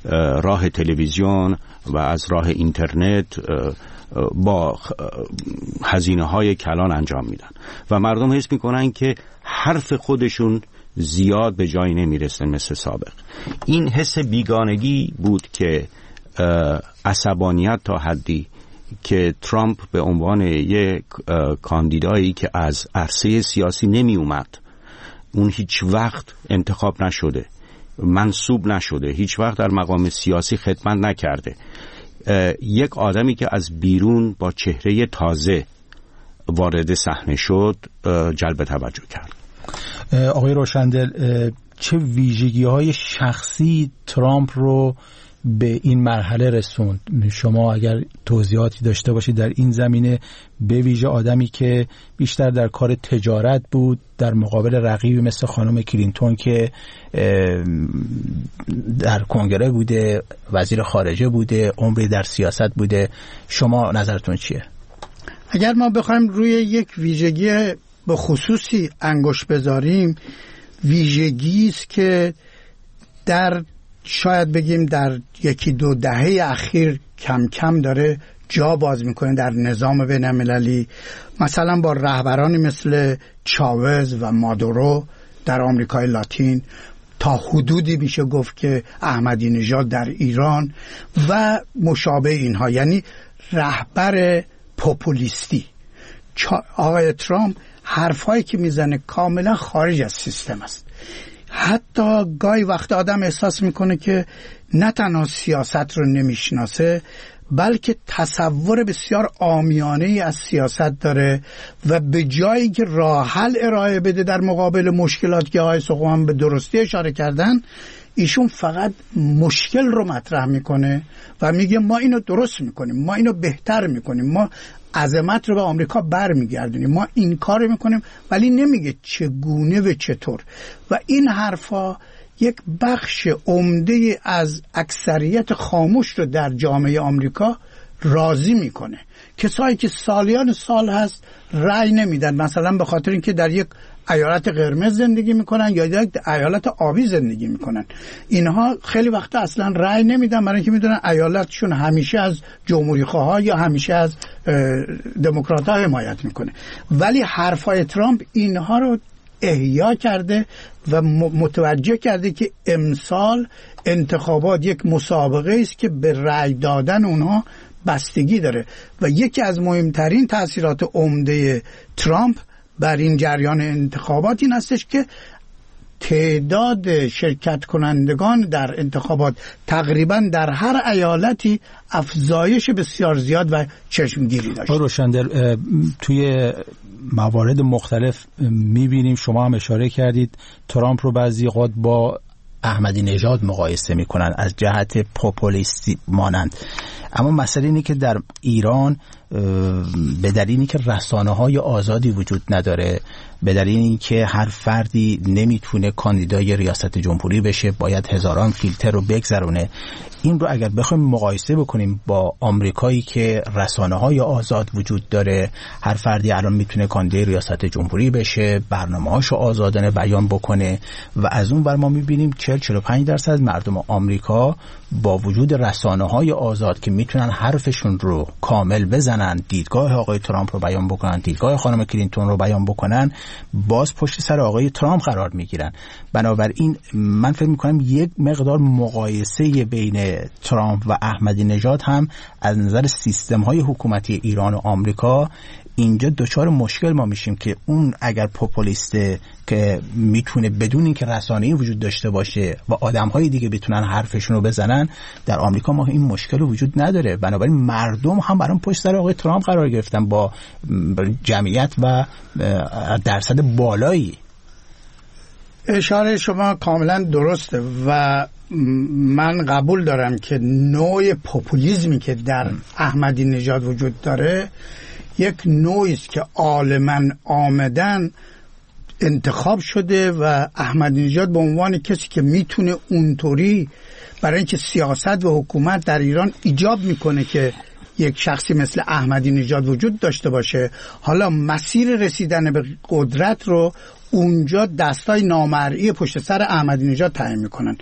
راه تلویزیون و از راه اینترنت با هزینه‌های کلان انجام میدن و مردم حس میکنن که حرف خودشون زیاد به جایی نمیرسه مثل سابق. این حس بیگانگی بود که عصبانیت تا حدی که ترامپ به عنوان یک کاندیدایی که از عرصه سیاسی نمی اومد، اون هیچ وقت انتخاب نشده، منصوب نشده، هیچ وقت در مقام سیاسی خدمت نکرده، یک آدمی که از بیرون با چهره تازه وارد صحنه شد جلب توجه کرد. آقای روشندل، چه ویژگی‌های شخصی ترامپ رو به این مرحله رسوند؟ شما اگر توضیحاتی داشته باشید در این زمینه، به ویژه آدمی که بیشتر در کار تجارت بود در مقابل رقیبی مثل خانم کلینتون که در کنگره بوده، وزیر خارجه بوده، عمری در سیاست بوده، شما نظرتون چیه؟ اگر ما بخوایم روی یک ویژگی به خصوصی انگشت بذاریم، ویژگی است که در شاید بگیم در یکی دو دهه اخیر کم کم داره جا باز میکنه در نظام بین المللی، مثلا با رهبرانی مثل چاوز و مادورو در آمریکای لاتین، تا حدودی میشه گفت که احمدی نژاد در ایران و مشابه اینها، یعنی رهبر پوپولیستی. آقای ترامپ حرفایی که میزنه کاملا خارج از سیستم است. حتی گاهی وقت آدم احساس میکنه که نه تنها سیاست رو نمیشناسه، بلکه تصور بسیار عامیانه‌ای از سیاست داره و به جایی که راه حل ارائه بده در مقابل مشکلاتی که آقای سقوان به درستی اشاره کردن، ایشون فقط مشکل رو مطرح میکنه و میگه ما اینو درست میکنیم، ما اینو بهتر میکنیم، ما عظمت رو به آمریکا برمیگردونیم، ما این کار میکنیم، ولی نمیگه چگونه و چطور. و این حرفا یک بخش عمده از اکثریت خاموش رو در جامعه آمریکا راضی میکنه. کسایی که سالیان سال هست رأی نمیدن، مثلا به خاطر اینکه در یک ایالت قرمز زندگی میکنن یا یک ایالت آبی زندگی میکنن، اینها خیلی وقتا اصلا رأی نمیدن، برای اینکه میدونن ایالتشون همیشه از جمهوری خواها یا همیشه از دموکرات ها حمایت میکنه. ولی حرفای ترامپ اینها رو احیا کرده و متوجه کرده که امسال انتخابات یک مسابقه است که به رأی دادن اونها بستگی داره و یکی از مهمترین تأثیرات عمده ترامپ بر این جریان انتخابات این هستش که تعداد شرکت کنندگان در انتخابات تقریبا در هر ایالتی افزایش بسیار زیاد و چشمگیری داشت. روشندل، توی موارد مختلف میبینیم، شما هم اشاره کردید، ترامپ رو بعضی اوقات با احمدی نژاد مقایسه میکنن از جهت پوپولیستی مانند. اما مسئله اینه که در ایران به دلیل اینکه رسانه‌های آزادی وجود نداره، به دلیل اینکه هر فردی نمیتونه کاندیدای ریاست جمهوری بشه، باید هزاران فیلتر رو بگذرونه. این رو اگر بخوایم مقایسه بکنیم با آمریکایی که رسانه‌های آزاد وجود داره، هر فردی الان میتونه کاندیدای ریاست جمهوری بشه، برنامه‌هاشو آزادانه بیان بکنه و از اون ور ما میبینیم 40-45% مردم آمریکا با وجود رسانه‌های آزاد که میتونن حرفشون رو کامل بزنن، دیدگاه آقای ترامپ رو بیان بکنن، دیدگاه خانم کلینتون رو بیان بکنن، باز پشت سر آقای ترامپ قرار میگیرن. بنابراین من فکر میکنم یک مقدار مقایسه بین ترامپ و احمدی نژاد هم از نظر سیستم‌های حکومتی ایران و آمریکا اینجا دچار مشکل ما میشیم که اون اگر پوپولیسته که میتونه بدون اینکه رسانه‌ای وجود داشته باشه و آدم‌های دیگه بتونن حرفشون رو بزنن، در آمریکا ما این مشکل وجود نداره. بنابراین مردم هم برام پشت سر آقای ترامپ قرار گرفتن با جمعیت و درصد بالایی. اشاره شما کاملا درسته و من قبول دارم که نوع پوپولیسمی که در احمدی نژاد وجود داره یک نوعی است که عالماً آمدن انتخاب شده و احمدی نژاد به عنوان کسی که میتونه اونطوری، برای اینکه سیاست و حکومت در ایران ایجاب میکنه که یک شخصی مثل احمدی نژاد وجود داشته باشه، حالا مسیر رسیدن به قدرت رو اونجا دستای نامرئی پشت سر احمدی نژاد تعیین میکنن.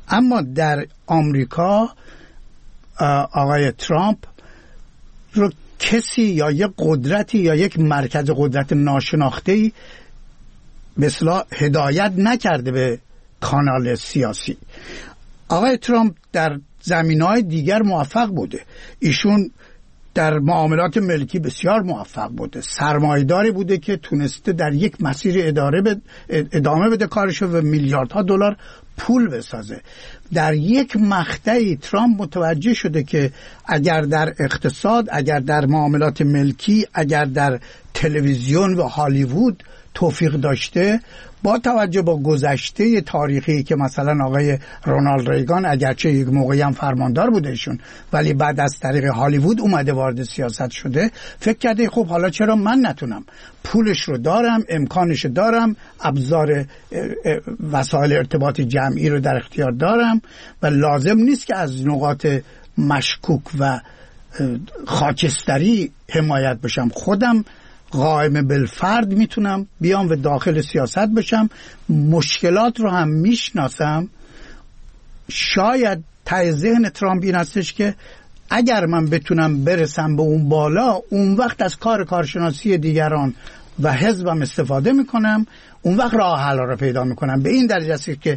اما در آمریکا آقای ترامپ رو کسی یا یک قدرتی یا یک مرکز قدرت ناشناخته‌ای به اصطلاح هدایت نکرده به کانال سیاسی. آقای ترامپ در زمینه‌های دیگر موفق بوده. ایشون در معاملات ملکی بسیار موفق بوده، سرمایه‌داری بوده که تونسته در یک مسیر ادامه بده کارشو و میلیاردها دلار پول بسازه. در یک مقطعی ترامپ متوجه شده که اگر در اقتصاد، اگر در معاملات ملکی، اگر در تلویزیون و هالیوود توفیق داشته، با توجه با گذشته تاریخی که مثلا آقای رونالد ریگان اگرچه یک موقعی هم فرماندار بوده ایشون، ولی بعد از طریق هالیوود اومده وارد سیاست شده، فکر کرده خب حالا چرا من نتونم؟ پولش رو دارم، امکانش دارم، ابزار وسایل ارتباط جمعی رو در اختیار دارم و لازم نیست که از نقاط مشکوک و خاکستری حمایت بشم. خودم قائم بالفرد میتونم بیام و داخل سیاست بشم، مشکلات رو هم میشناسم. شاید ته ذهن ترامپ این هستش که اگر من بتونم برسم به اون بالا، اون وقت از کارشناسی دیگران و حزبم استفاده میکنم، اون وقت راه حل رو پیدا میکنم. به این درجه است که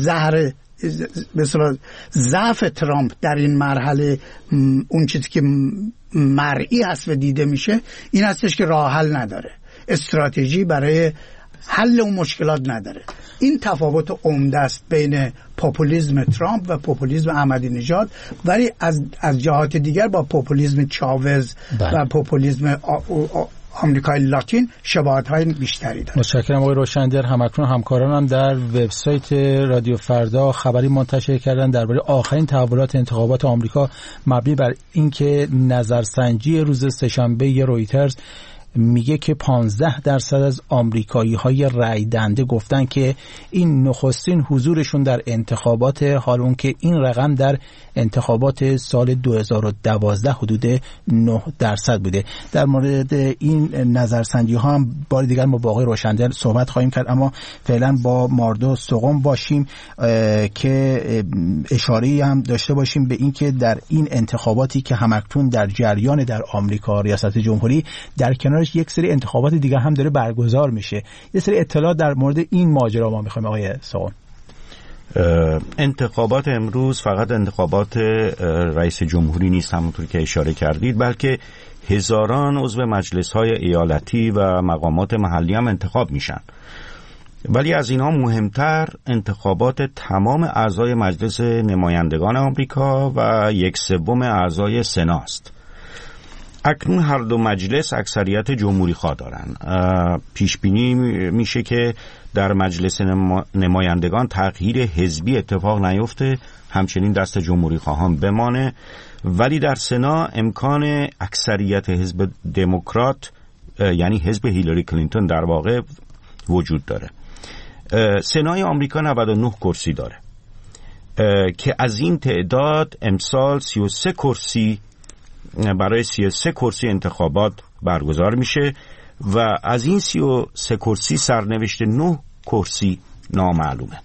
مثلا ضعف ترامپ در این مرحله، اون چیزی که مرئی هست و دیده میشه این هستش که راه حل نداره، استراتژی برای حل اون مشکلات نداره. این تفاوت عمده است بین پاپولیسم ترامپ و پاپولیسم احمدی نژاد، ولی از جهات دیگر با پاپولیسم چاوز و پاپولیسم آمریکای لاتین شباهت‌های بیشتری داره. متشکرم آقای روشندر. همکنون همکارانم در وبسایت رادیو فردا خبری منتشر کردن درباره آخرین تحولات انتخابات آمریکا مبنی بر اینکه نظرسنجی روز سه‌شنبه رویترز میگه که 15% از آمریکایی‌های رأی دهنده گفتن که این نخستین حضورشون در انتخابات، حال اون که این رقم در انتخابات سال 2012 حدود 9% بوده. در مورد این نظرسنجی ها هم بار دیگر ما با آقای روشندر صحبت خواهیم کرد، اما فعلا با ماردو سقم باشیم که اشاره‌ای هم داشته باشیم به این که در این انتخاباتی که همکنون در جریان در آمریکا ریاست جمهوری، در کنار یک سری انتخابات دیگه هم داره برگزار میشه. یه سری اطلاعات در مورد این ماجرا ما میخوایم آقای سقم. انتخابات امروز فقط انتخابات رئیس جمهوری نیست همونطور که اشاره کردید، بلکه هزاران عضو مجلس‌های ایالتی و مقامات محلی هم انتخاب میشن. ولی از اینها مهمتر انتخابات تمام اعضای مجلس نمایندگان آمریکا و 1/3 اعضای سنا است. اکنون هر دو مجلس اکثریت جمهوری خواه دارن. پیش بینی میشه که در مجلس نمایندگان تغییر حزبی اتفاق نیفته، همچنین دست جمهوری خواهان بمانه، ولی در سنا امکان اکثریت حزب دموکرات یعنی حزب هیلاری کلینتون در واقع وجود داره. سنای آمریکا 99 کرسی داره که از این تعداد امسال 33 کرسی برای 33 کرسی انتخابات برگزار میشه و از این 33 کرسی سرنوشت 9 کرسی نامعلومه.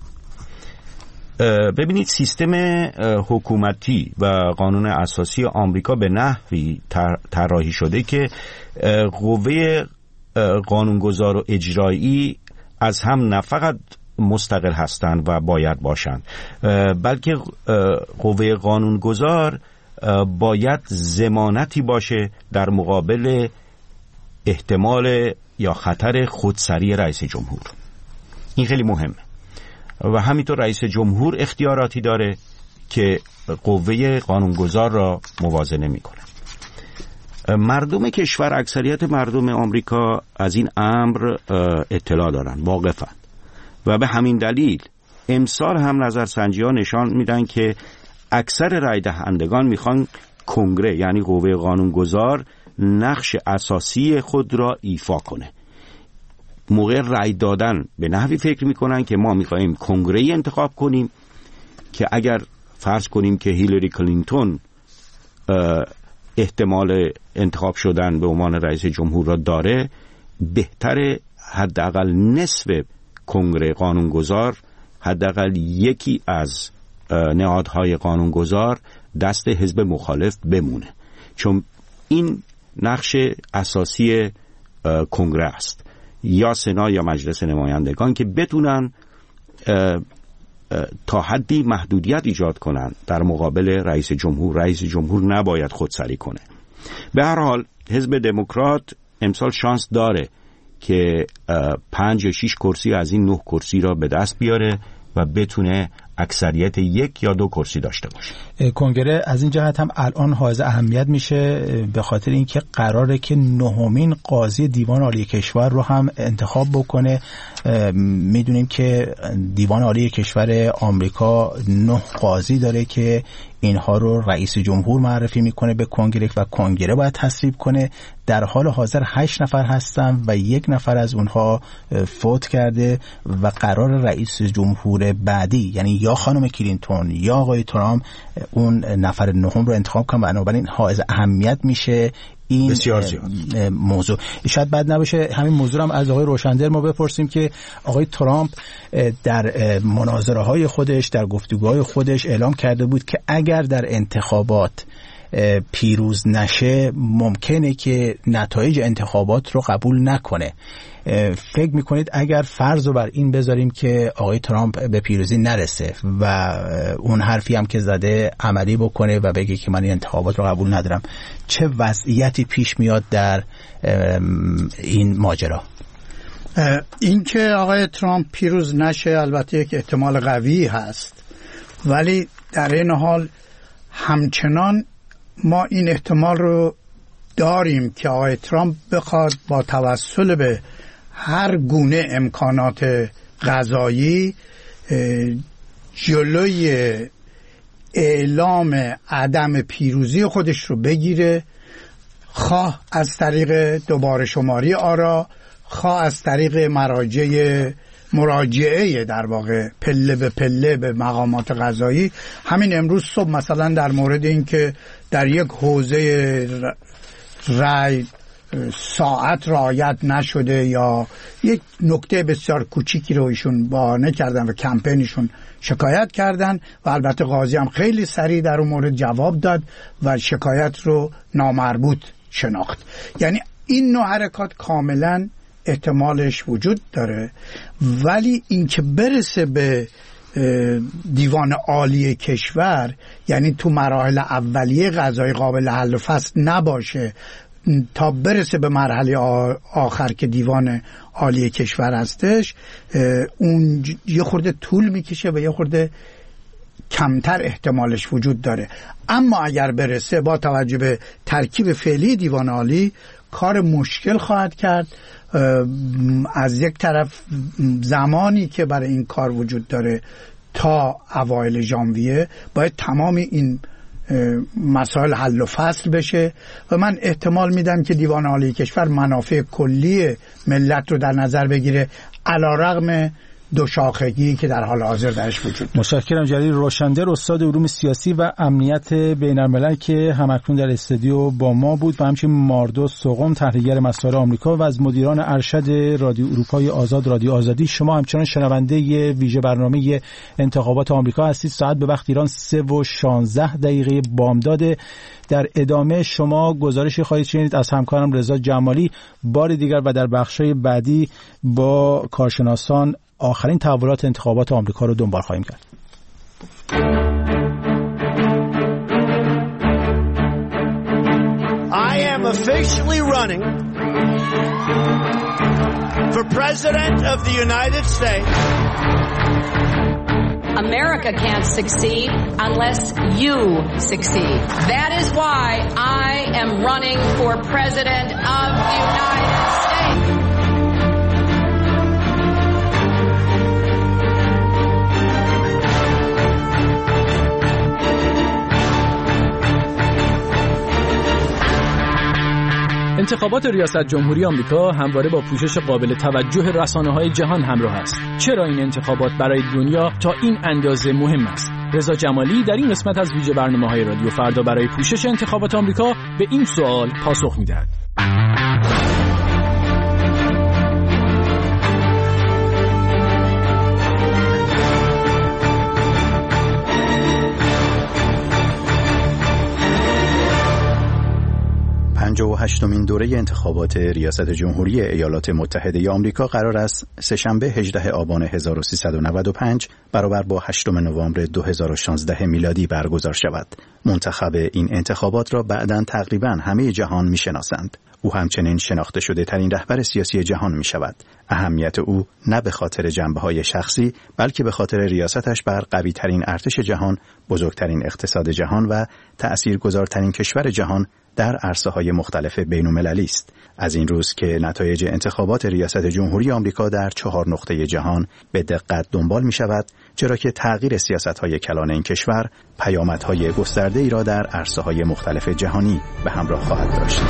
ببینید سیستم حکومتی و قانون اساسی آمریکا به نحوی طراحی شده که قوه قانونگذار و اجرایی از هم نه فقط مستقل هستند و باید باشند، بلکه قوه قانونگذار باید ضمانتی باشه در مقابل احتمال یا خطر خودسری رئیس جمهور. این خیلی مهمه و همینطور رئیس جمهور اختیاراتی داره که قوه قانونگذار را موازنه میکنه. مردم کشور، اکثریت مردم آمریکا از این امر اطلاع دارن، واقفن و به همین دلیل امسال هم نظرسنجی ها نشان میدن که اکثر رای دهندگان میخوان کنگره یعنی قوه قانونگذار نقش اساسی خود را ایفا کنه. موقع رای دادن به نحوی فکر میکنن که ما میخوایم کنگره‌ای انتخاب کنیم که اگر فرض کنیم که هیلاری کلینتون احتمال انتخاب شدن به عنوان رئیس جمهور را داره، بهتره حداقل نصف کنگره قانونگذار، حداقل یکی از نهادهای قانونگذار دست حزب مخالف بمونه، چون این نقش اساسی کنگره است یا سنا یا مجلس نمایندگان که بتونن تا حدی محدودیت ایجاد کنن در مقابل رئیس جمهور. رئیس جمهور نباید خودسری کنه. به هر حال حزب دموکرات امسال شانس داره که 5 یا 6 کرسی از این 9 کرسی را به دست بیاره و بتونه اکثریت 1 یا 2 کرسی داشته باشه. کنگره از این جهت هم الان حائز اهمیت میشه به خاطر اینکه قراره که 9مین قاضی دیوان عالی کشور رو هم انتخاب بکنه. میدونیم که دیوان عالی کشور آمریکا 9 قاضی داره که اینها رو رئیس جمهور معرفی میکنه به کنگره و کنگره باید تصویب کنه. در حال حاضر 8 نفر هستن و 1 نفر از اونها فوت کرده و قرار رئیس جمهور بعدی یعنی یا خانم کلینتون یا آقای ترامپ اون نفر 9 رو انتخاب کنن. بنابراین حائز اهمیت میشه این بسیار زیاد موضوع. شاید بد نباشه همین موضوع هم از آقای روشندل ما بپرسیم که آقای ترامپ در مناظره های خودش، در گفتگوهای خودش اعلام کرده بود که اگر در انتخابات پیروز نشه ممکنه که نتایج انتخابات رو قبول نکنه. فکر میکنید اگر فرض رو بر این بذاریم که آقای ترامپ به پیروزی نرسه و اون حرفی هم که زده عملی بکنه و بگه که من این انتخابات رو قبول ندارم، چه وضعیتی پیش میاد در این ماجرا؟ این که آقای ترامپ پیروز نشه البته یک احتمال قوی هست، ولی در این حال همچنان ما این احتمال رو داریم که آقای ترامپ بخواد با توسل به هر گونه امکانات قضایی جلوی اعلام عدم پیروزی خودش رو بگیره، خواه از طریق دوباره شماری آرا، خواه از طریق مراجعه در واقع پله به پله به مقامات قضایی. همین امروز صبح مثلا در مورد این که در یک حوزه رای ساعت رعایت نشده یا یک نکته بسیار کوچیکی رو ایشون بهانه کردن و کمپینشون شکایت کردن و البته قاضی هم خیلی سریع در اون مورد جواب داد و شکایت رو نامربوط شناخت. یعنی این نوع حرکات کاملا احتمالش وجود داره، ولی این که برسه به دیوان عالی کشور، یعنی تو مراحل اولیه قضایی قابل حل و فصل نباشه تا برسه به مرحله آخر که دیوان عالی کشور هستش، اون یه خورده طول میکشه و یه خورده کمتر احتمالش وجود داره. اما اگر برسه با توجه به ترکیب فعلی دیوان عالی کار مشکل خواهد کرد. از یک طرف زمانی که برای این کار وجود داره تا اوایل ژانویه باید تمام این مسائل حل و فصل بشه و من احتمال میدم که دیوان عالی کشور منافع کلی ملت رو در نظر بگیره علیرغم دو شاخگی که در حال حاضر درش وجود داره. متشکرم. جلیل روشندل، استاد علوم سیاسی و امنیت بین‌الملل که همکنون در استودیو با ما بود و همچنین ماردوس سوغم، تحلیلگر مسائل آمریکا و از مدیران ارشد رادیو اروپای آزاد رادیو آزادی. شما همچنان شنونده ویژه برنامه انتخابات آمریکا هستید. ساعت به وقت ایران 3:16 بامداد. در ادامه شما گزارشی خواهید شنید از همکارم رضا جمالی. بار دیگر و در بخش‌های بعدی با کارشناسان آخرین تحولات انتخابات آمریکا رو دنبال خواهیم کرد. I am officially running for President of the United States. America can't succeed unless you succeed. That is why I am running for President of the United States. انتخابات ریاست جمهوری آمریکا همواره با پوشش قابل توجه رسانه‌های جهان همراه است. چرا این انتخابات برای دنیا تا این اندازه مهم است؟ رضا جمالی در این قسمت از ویژه برنامه‌های رادیو فردا برای پوشش انتخابات آمریکا به این سوال پاسخ می‌دهد. 58مین دوره انتخابات ریاست جمهوری ایالات متحده آمریکا قرار است سه‌شنبه 18 آبان 1395 برابر با 8 نوامبر 2016 میلادی برگزار شود. منتخب این انتخابات را بعداً تقریباً همه جهان می‌شناسند. او همچنین شناخته شده ترین رهبر سیاسی جهان می شود. اهمیت او نه به خاطر جنبه‌های شخصی بلکه به خاطر ریاستش بر قوی ترین ارتش جهان، بزرگترین اقتصاد جهان و تأثیرگذارترین کشور جهان در عرصه‌های مختلف بین‌المللی است. از این روز که نتایج انتخابات ریاست جمهوری آمریکا در 4 نقطه جهان به دقت دنبال می شود، چرا که تغییر سیاست‌های کلان این کشور پیامدهای گسترده‌ای را در عرصه‌های مختلف جهانی به همراه خواهد داشت.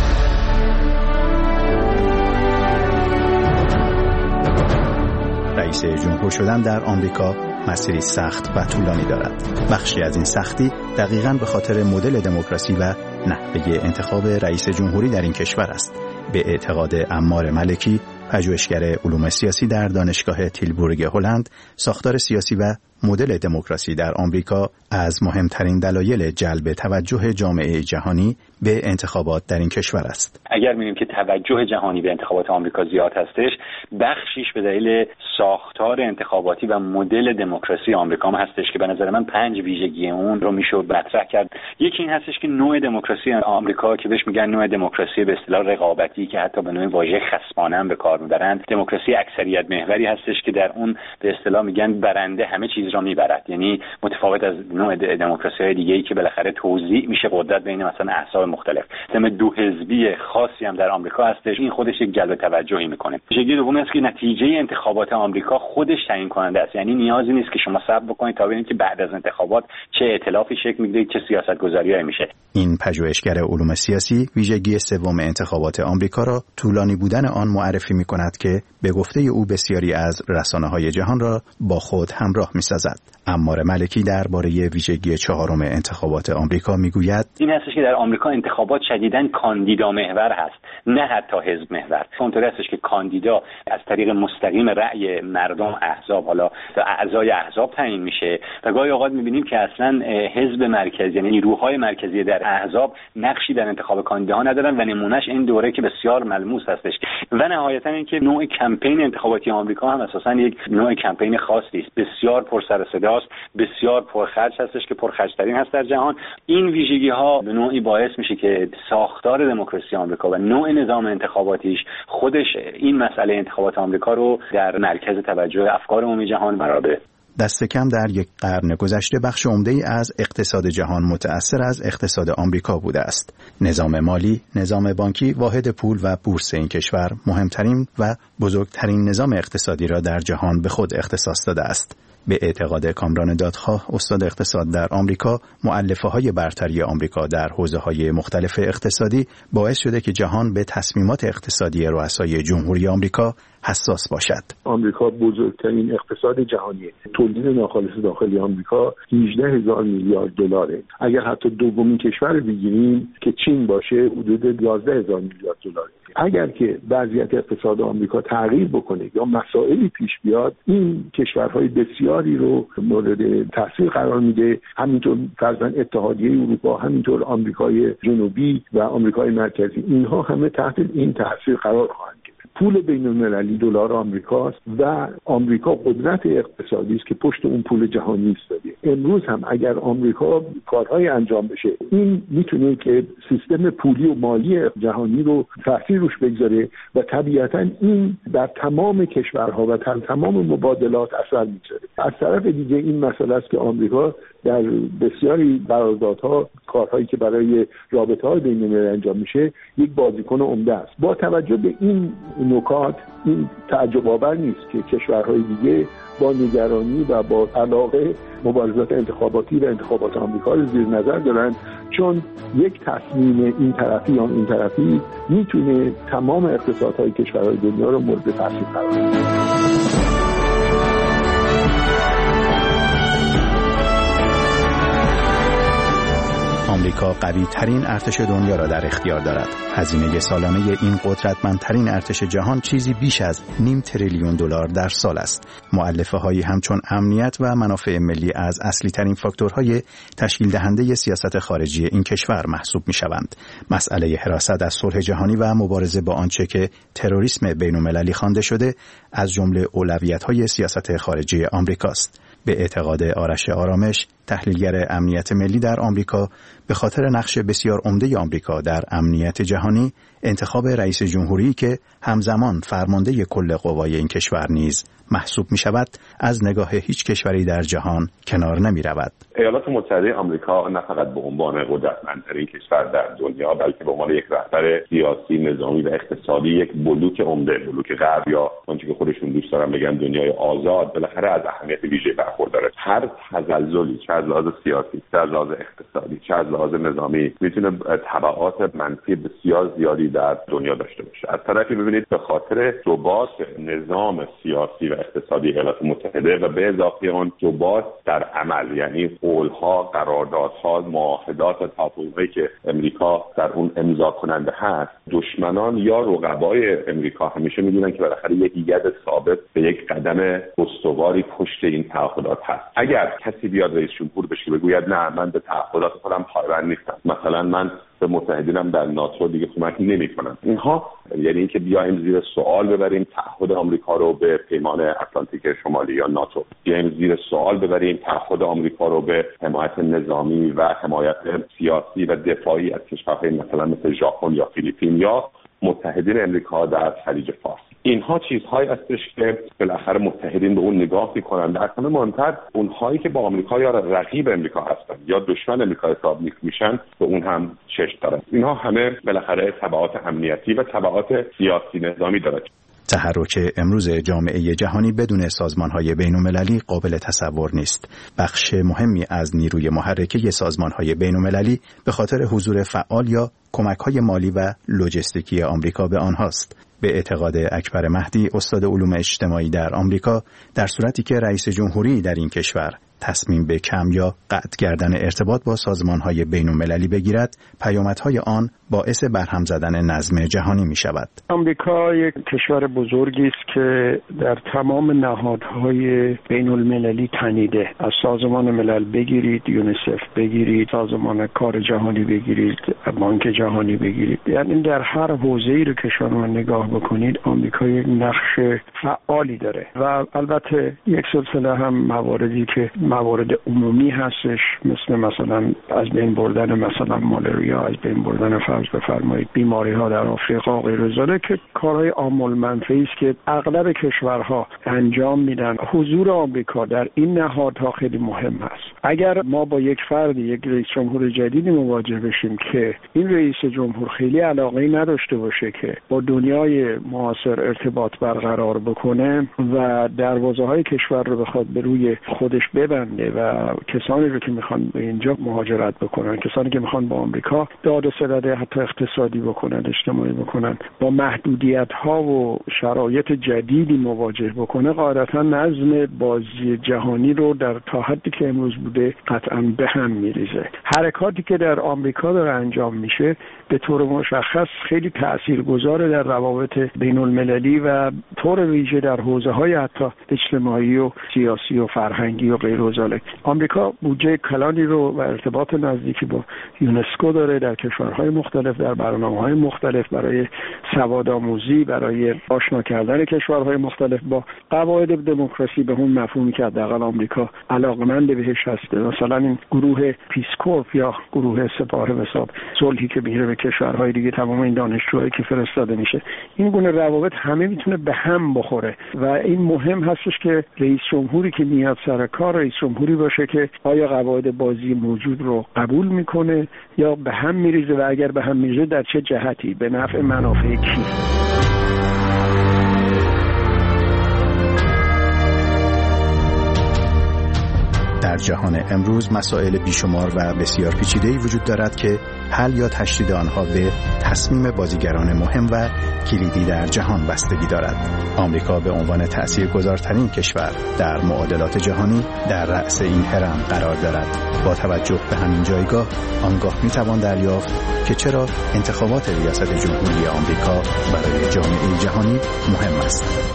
رئیس جمهور شدن در آمریکا مسیری سخت و طولانی دارد. بخشی از این سختی دقیقاً به خاطر مدل دموکراسی و نحوه انتخاب رئیس جمهوری در این کشور است. به اعتقاد عمار ملکی، پژوهشگر علوم سیاسی در دانشگاه تیلبورگ هلند، ساختار سیاسی و مدل دموکراسی در آمریکا از مهمترین دلایل جلب توجه جامعه جهانی به انتخابات در این کشور است. اگر می‌بینیم که توجه جهانی به انتخابات آمریکا زیاد هستش، بخشیش به دلیل ساختار انتخاباتی و مدل دموکراسی آمریکا هم هستش که به نظر من 5 ویژگی اون رو میشه مطرح کرد. یکی این هستش که نوع دموکراسی آمریکا که بهش میگن نوع دموکراسی به اصطلاح رقابتی که حتی به نوع واژه خصمانه هم به کار میبرند، دموکراسی اکثریت محوری هستش که در اون به اصطلاح میگن برنده همه چیز را میبرد. یعنی متفاوت از نوع دموکراسی‌های دیگه‌ای که بالاخره توزیع میشه قدرت بین مثلا احزاب مختلف. سیستم دو حزبی خاصی هم در آمریکا هستش. این خودش یک جلب توجهی میکنه. ویژگی دوم است که نتیجه انتخابات آمریکا خودش تعیین کننده است. یعنی نیازی نیست که شما صبر بکنید تا ببینید که بعد از انتخابات چه ائتلافی شکل میگیره، چه سیاست‌گذاریایی میشه. این پژوهشگر علوم سیاسی ویژگی سوم انتخابات آمریکا را طولانی بودن آن معرفی میکند که به گفته او بسیاری از رسانه‌های جهان را با خود همراه می‌سازد. عمار ملکی درباره ویژگی چهارم انتخابات آمریکا میگوید این هستش که در آمریکا انتخابات شدیداً کاندیدا محور هست، نه حتی حزب محور. اونطوری هستش که کاندیدا از طریق مستقیم رأی مردم، احزاب، حالا اعضای احزاب تعیین میشه و گاهی اوقات می‌بینیم که اصلاً حزب مرکزی یعنی نیروهای مرکزی در احزاب نقشی در انتخاب کاندیداها ندارن و نمونهش این دوره که بسیار ملموس هستش. و نهایتاً اینکه نوع کمپین انتخاباتی آمریکا هم اساساً یک نوع کمپین خاصی است، بسیار پر سر و صدا، بسیار پرخرج هستش که پرخرج‌ترین هست در جهان. این ویژگی‌ها به نوعی باعث میشه که ساختار دموکراسی آمریکا و نوع نظام انتخاباتیش خودش این مسئله انتخابات آمریکا رو در مرکز توجه افکار عمومی جهان قرار بده. دست کم در یک قرن گذشته بخش عمده‌ای از اقتصاد جهان متأثر از اقتصاد آمریکا بوده است. نظام مالی، نظام بانکی، واحد پول و بورس این کشور مهمترین و بزرگترین نظام اقتصادی را در جهان به خود اختصاص داده است. به اعتقاد کامران دادخواه، استاد اقتصاد در آمریکا، مؤلفه‌های برتری آمریکا در حوزه‌های مختلف اقتصادی باعث شده که جهان به تصمیمات اقتصادی رؤسای جمهوری آمریکا حساس باشد. آمریکا بزرگترین اقتصاد جهانیه. تولید ناخالص داخلی آمریکا 18,000 میلیارد دلاره. اگر حتی دومین کشور بگیریم که چین باشه، حدود 11,000 میلیارد دلاره. اگر که وضعیت اقتصاد آمریکا تغییر بکنه یا مسائلی پیش بیاد، این کشورهای بسیاری رو مورد تاثیر قرار میده. همینطور فرضاً اتحادیه اروپا، همینطور آمریکای جنوبی و آمریکای مرکزی، اینها همه تحت این تاثیر قرار خواهند گرفت. پول بین‌المللی دلار آمریکاست و آمریکا قدرت اقتصادی است که پشت اون پول جهانی ایستاده. امروز هم اگر آمریکا کارهای انجام بشه، این میتونه که سیستم پولی و مالی جهانی رو تاثیر روش بگذاره و طبیعتاً این در تمام کشورها و تمام مبادلات اثر میذاره. از طرف دیگه این مسئله است که آمریکا در بسیاری قراردادها، کارهایی که برای رابطه‌های بین‌المللی انجام میشه، یک بازیکن عمده است. با توجه به این نکات، این تعجب آور نیست که کشورهای دیگه با نگرانی و با علاقه مبارزات انتخاباتی و انتخابات آمریکا رو زیر نظر دارن، چون یک تصمیم این طرفی یا این طرفی میتونه تمام اقتصادهای کشورهای دنیا رو مورد تاثیر قرار بده. آمریکا قوی ترین ارتش دنیا را در اختیار دارد. هزینه سالانه این قدرتمندترین ارتش جهان چیزی بیش از $0.5 تریلیون در سال است. مؤلفه هایی همچون امنیت و منافع ملی از اصلی ترین فاکتورهای تشکیل دهنده سیاست خارجی این کشور محسوب می شوند. مسئله حراست از صلح جهانی و مبارزه با آنچه که تروریسم بین‌المللی خوانده شده از جمله اولویت‌های سیاست خارجی آمریکاست. به اعتقاد آرش آرامش، تحلیلگر امنیت ملی در آمریکا، به خاطر نقش بسیار عمده آمریکا در امنیت جهانی، انتخاب رئیس جمهوری که همزمان فرمانده کل قوای این کشور نیز محسوب می شود، از نگاه هیچ کشوری در جهان کنار نمی رود. ایالات متحده آمریکا نه فقط به عنوان قدرتمندترین کشور در دنیا، بلکه به عنوان یک رهبر سیاسی، نظامی و اقتصادی یک بلوک عمده، بلوک غرب یا آنچه که خودشون دوست دارن بگن دنیای آزاد، بالاخره از اهمیت ویژه برخورداره. هر تزلزلی، چه از لحاظ سیاسی، چه از لحاظ اقتصادی، چه از لحاظ نظامی، میتونه تبعات منفی بسیار زیادی در دنیا داشته باشه. از طرفی ببینید به خاطر ثبات نظام سیاسی و اقتصادی ایالات متحده و به اضافه اون ثبات در عمل، یعنی قولها، قراردادها، معاهدات و توافقی که امریکا در اون امضا کننده هست، دشمنان یا رقبای امریکا همیشه میدونن که بالاخره یک ید ثابت به یک قدم استواری پشت این تعهدات هست. اگر کسی بیاد رئیس جمهور بشه بگوید نه من به تعهدات خودم پایبند نیستم، مثلا من به متحدینم در ناتو دیگه کمک نمی‌کنم، اینها یعنی اینکه بیایم زیر سوال ببریم تعهد آمریکا رو به پیمان اتلانتیک شمالی یا ناتو، بیایم زیر سوال ببریم تعهد آمریکا رو به حمایت نظامی و حمایت سیاسی و دفاعی از کشورهای مثلا مثل ژاپن یا فیلیپین یا متحدین امریکا در خلیج فارس. اینها چیزهایی هستش که بالاخره متحدین به اون نگاه می‌کنند. در همه مهمتر اونهایی که با آمریکا یا رقیب امریکا هستن یا دشمن امریکا حساب میشن به اون هم چشم دارن. اینها همه بالاخره تبعات امنیتی و تبعات سیاسی نظامی دارد. تحرک امروز جامعه جهانی بدون سازمان‌های بین‌المللی قابل تصور نیست. بخش مهمی از نیروی محرکه سازمان‌های بین‌المللی به خاطر حضور فعال یا کمک‌های مالی و لوجستیکی آمریکا به آنهاست. به اعتقاد اکبر مهدی، استاد علوم اجتماعی در آمریکا، در صورتی که رئیس جمهوری در این کشور تصمیم به کم یا قطع کردن ارتباط با سازمان‌های بین‌المللی بگیرد، پیامدهای آن باعث برهم زدن نظم جهانی می شود. آمریکا یک کشور بزرگی است که در تمام نهادهای بین‌المللی تنیده. از سازمان ملل بگیرید، یونیسف بگیرید، سازمان کار جهانی بگیرید، بانک جهانی بگیرید. یعنی در هر حوزه‌ای رو که شما نگاه بکنید، آمریکا یک نقش فعالی داره و البته یک سلسله هم مواردی که موارد عمومی هستش، مثلا از بین بردن مثلا مالاریا، از بین بردن فرض بفرمایید بیماری ها در آفریقا و غیر ذالک، که کارهای عامل منفعی است که اغلب کشورها انجام میدن. حضور آمریکا در این نهادها خیلی مهم است. اگر ما با یک فرد، یک رئیس جمهور جدیدی مواجه بشیم که این رئیس جمهور خیلی علاقه‌ای نداشته باشه که با دنیای معاصر ارتباط برقرار بکنه و دروازه‌های کشور رو بخواد به روی خودش ببنده و کسانی رو که میخوان به اینجا مهاجرت بکنن، کسانی که میخوان با آمریکا داد و ستد حتی اقتصادی بکنن، اجتماعی بکنن، با محدودیت‌ها و شرایط جدیدی مواجه بکنه، قاعدتاً نظم بازی جهانی رو در تا حدی که امروز بوده قطعاً به هم میریزه. حرکاتی که در آمریکا داره انجام میشه به طور مشخص خیلی تاثیرگذار در روابط بین‌المللی و طور ویژه در حوزه‌های حتی اجتماعی و سیاسی و فرهنگی و غیر ذالک. آمریکا بودجه کلانی رو و ارتباط نزدیکی با یونسکو داره در کشورهای مختلف، در برنامه‌های مختلف برای سوادآموزی، برای آشنا کردن کشورهای مختلف با قواعد دموکراسی به اون مفهومی که حداقل آمریکا علاقمند بهش هست. مثلا این گروه پیس کورپ یا گروه سپاه حساب صلحی که میره به کشورهای دیگه، تمام این دانشجوهایی که فرستاده میشه، این گونه روابط همه میتونه به هم بخوره و این مهم هستش که رئیس جمهوری که میاد سر کار رئیس جمهوری باشه که آیا قواعد بازی موجود رو قبول میکنه یا به هم میریزه و اگر به هم میریزه در چه جهتی، به نفع منافع کی. در جهان امروز مسائل بیشمار و بسیار پیچیده‌ای وجود دارد که حل یا تشدید آنها به تصمیم بازیگران مهم و کلیدی در جهان بستگی دارد. آمریکا به عنوان تأثیرگذارترین کشور در معادلات جهانی در رأس این هرم قرار دارد. با توجه به همین جایگاه آنگاه میتوان دریافت که چرا انتخابات ریاست جمهوری آمریکا برای جامعه جهانی مهم است.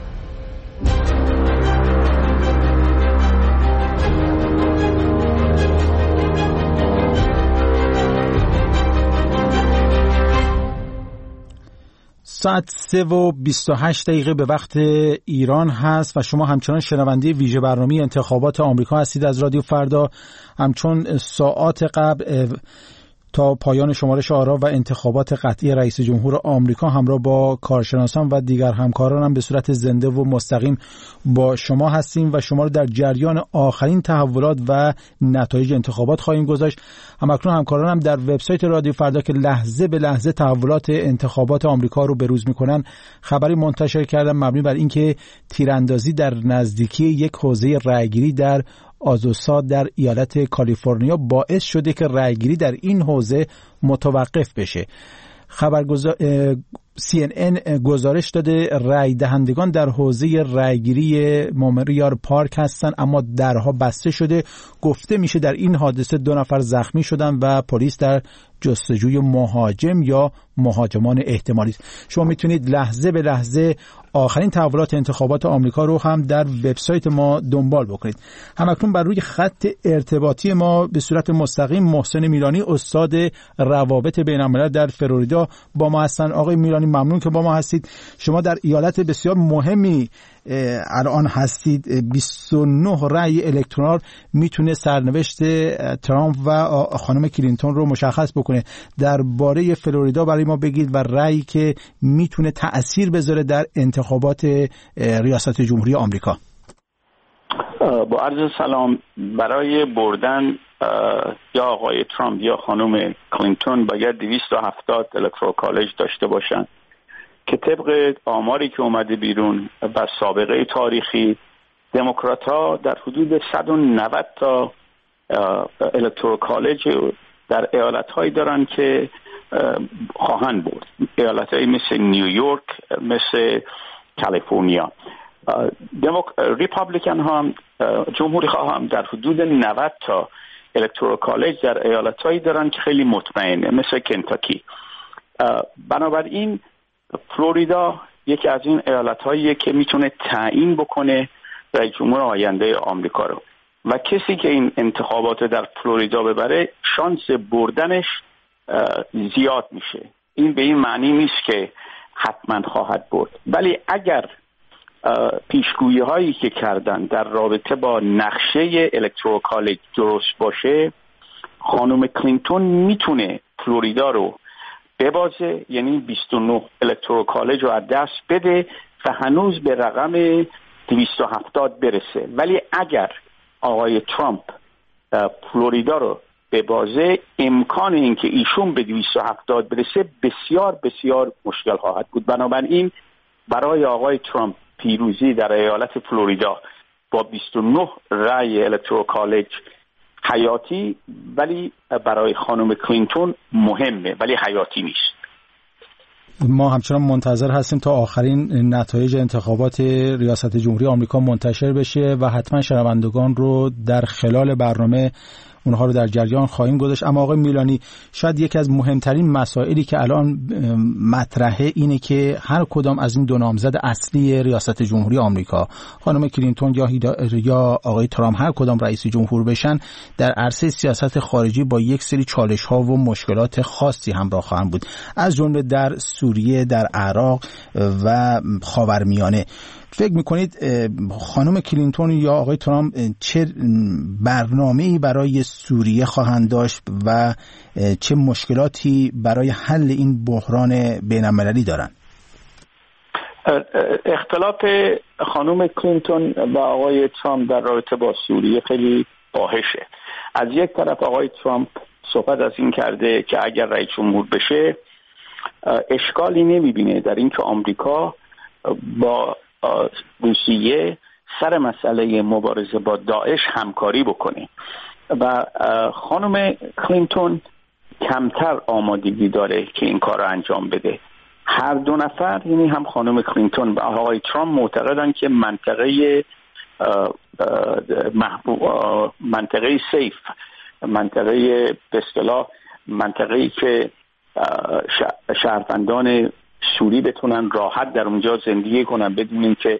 ساعت 3:28 به وقت ایران هست و شما همچنان شنونده ویژه برنامه انتخابات آمریکا هستید از رادیو فردا. همچون ساعات قبل تا پایان شمارش آرا و انتخابات قطعی رئیس جمهور آمریکا همراه با کارشناسان و دیگر همکارانم به صورت زنده و مستقیم با شما هستیم و شما رو در جریان آخرین تحولات و نتایج انتخابات خواهیم گذاشت. همکنون همکارانم در وبسایت رادیو فردا که لحظه به لحظه تحولات انتخابات آمریکا رو بروز میکنن خبری منتشر کردن مبنی بر اینکه تیراندازی در نزدیکی یک حوزه رأیگیری در آزوسا در ایالت کالیفرنیا باعث شده که رأیگیری در این حوزه متوقف بشه. CNN گزارش داده رأی دهندگان در حوزه رأیگیری مومریار پارک هستن اما درها بسته شده. گفته میشه در این حادثه 2 نفر زخمی شدن و پلیس در جستجوی مهاجم یا مهاجمان احتمالی است. شما میتونید لحظه به لحظه آخرین تحولات انتخابات آمریکا رو هم در وبسایت ما دنبال بکنید. همکنون بر روی خط ارتباطی ما به صورت مستقیم محسن میلانی استاد روابط بین‌الملل در فلوریدا با ما هستن. آقای میلانی ممنون که با ما هستید. شما در ایالت بسیار مهمی الان هستید. 29 رأی الکترونال میتونه سرنوشت ترامپ و خانم کلینتون رو مشخص بکنه. درباره فلوریدا برای ما بگید و رأیی که میتونه تأثیر بذاره در انتخابات ریاست جمهوری آمریکا. با عرض سلام، برای بردن یا آقای ترامپ یا خانم کلینتون باید 270 الکترال کالج داشته باشن که طبق آماری که اومده بیرون و سابقه تاریخی دموکرات‌ها در حدود 190 تا الکترال کالج در ایالت‌هایی دارن که خواهند برد. ایالت‌هایی مثل نیویورک، مثل کالیفرنیا. ریپابلیکن هم جمهوری خواه هم در حدود 90 تا الکترال کالج در ایالت‌هایی دارن که خیلی مطمئنه مثل کنتاکی. بنابراین فلوریدا یکی از این ایالت‌هاییه که میتونه تعیین بکنه رئیس جمهور آینده آمریکا رو و کسی که این انتخابات در فلوریدا ببره شانس بردنش زیاد میشه. این به این معنی نیست که حتما خواهد برد، ولی اگر پیشگویی هایی که کردن در رابطه با نقشه الکترال کالج درست باشه خانم کلینتون میتونه فلوریدا رو ببازه، یعنی 29 الکترال کالج رو از دست بده و هنوز به رقم 270 برسه. ولی اگر آقای ترامپ فلوریدا رو ببازه امکان این که ایشون به 270 برسه بسیار بسیار مشکل خواهد بود. بنابراین برای آقای ترامپ پیروزی در ایالت فلوریدا با 29 رأی الکترال کالج حیاتی، ولی برای خانم کلینتون مهمه ولی حیاتی نیست. ما همچنان منتظر هستیم تا آخرین نتایج انتخابات ریاست جمهوری آمریکا منتشر بشه و حتما شنوندگان رو در خلال برنامه اونها رو در جریان خواهیم گذاشت. اما آقای میلانی، شاید یکی از مهمترین مسائلی که الان مطرحه اینه که هر کدام از این 2 نامزد اصلی ریاست جمهوری آمریکا، خانم کلینتون یا آقای ترامپ، هر کدام رئیس جمهور بشن در عرصه سیاست خارجی با یک سری چالش ها و مشکلات خاصی همراه خواهند بود، از جمله در سوریه، در عراق و خاورمیانه. فکر میکنید خانم کلینتون یا آقای ترامپ چه برنامه‌ای برای سوریه خواهند داشت و چه مشکلاتی برای حل این بحران بین‌المللی دارند؟ اختلاف خانم کلینتون و آقای ترامپ در رابطه با سوریه خیلی باهشه. از یک طرف آقای ترامپ صحبت از این کرده که اگر رئیس جمهور بشه اشکالی نمیبینه در اینکه آمریکا با روسیه سر مسئله مبارزه با داعش همکاری بکنه و خانم کلینتون کمتر آمادگی داره که این کار رو انجام بده. هر دو نفر، یعنی هم خانم کلینتون و آقای ترامپ، معتقدن که منطقه سیف، منطقه به اصطلاح منطقه‌ای که شهروندان سوری بتونن راحت در اونجا زندگی کنن بدون اینکه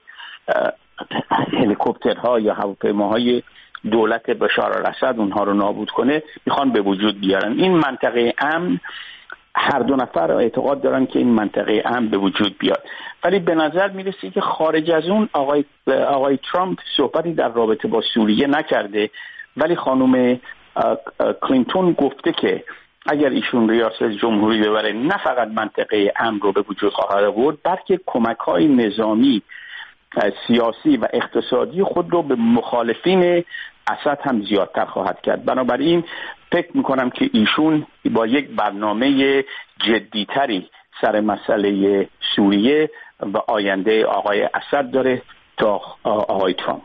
هلیکوپترها یا هواپیماهای دولت بشار الاسد اونها رو نابود کنه، میخوان به وجود بیارن. این منطقه امن، هر دو نفر اعتقاد دارن که این منطقه امن به وجود بیاد. ولی به نظر میرسه که خارج از اون آقای ترامپ صحبتی در رابطه با سوریه نکرده، ولی خانم کلینتون گفته که اگر ایشون ریاست جمهوری ببره نه فقط منطقه امن رو به وجود خواهد آورد، بلکه کمک‌های نظامی، سیاسی و اقتصادی خود رو به مخالفین اسد هم زیادتر خواهد کرد. بنابراین فکر میکنم که ایشون با یک برنامه جدیتری سر مسئله سوریه و آینده آقای اسد داره تا آقای ترامپ.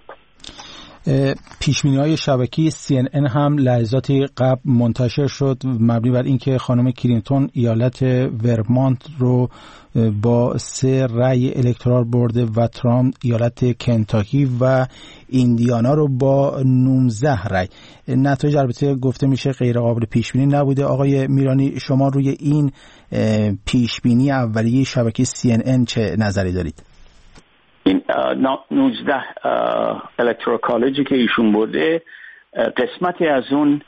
پیشبینی‌های شبکه‌ای CNN هم لحظاتی قبل منتشر شد مبنی بر اینکه خانم کلینتون ایالت ورمانت رو با 3 رأی الکترال برده و ترامپ ایالت کنتاکی و ایندیانا رو با 19 رأی. نتایج البته گفته میشه غیر قابل پیش بینی نبوده. آقای میرانی، شما روی این پیش بینی اولیه شبکه CNN چه نظری دارید؟ این 19 الکترال کالجی که ایشون برده، قسمتی از اون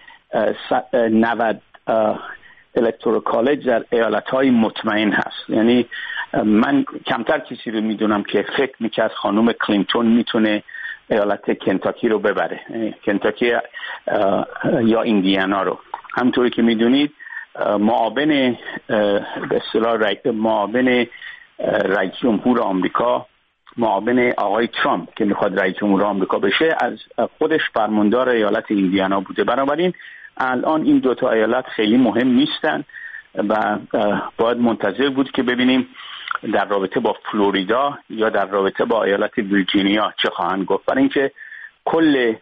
90 الکترال کالج در ایالت‌های مطمئن هست. یعنی من کمتر کسی رو میدونم که فکر میکرد خانم کلینتون میتونه ایالت کنتاکی رو ببره، کنتاکی یا ایندیانا رو. همونطوری که میدونید معاون به اصطلاح معاون رئیس جمهور آمریکا، معاون آقای ترامپ که میخواد رئیس جمهور آمریکا بشه، از خودش فرماندار ایالت ایندیانا بوده. بنابراین الان این 2 ایالت خیلی مهم نیستن و باید منتظر بود که ببینیم در رابطه با فلوریدا یا در رابطه با ایالت ویرجینیا چه خواهند گفت. برای اینکه کل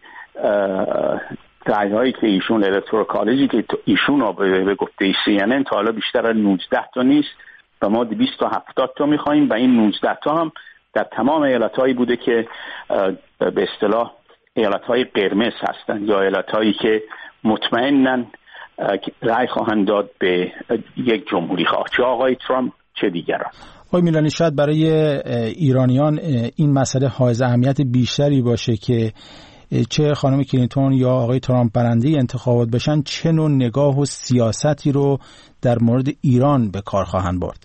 رأی‌هایی که ایشون الکترال کالجی که ایشون رو به گفته CNN تا حالا بیشتر از 19 تا نیست و ما 270 تا می‌خوایم و این 19 تا هم در تمام ایالت‌هایی بوده که به اصطلاح ایالت‌های قرمز هستند یا ایالت‌هایی که مطمئنن رأی خواهند داد به یک جمهوری خواه، چه آقای ترامپ چه دیگران. آقای میلانی، شاید برای ایرانیان این مسئله حائز اهمیت بیشتری باشه که چه خانم کلینتون یا آقای ترامپ برنده انتخابات بشن چه نوع نگاه و سیاستی رو در مورد ایران به کار خواهند برد.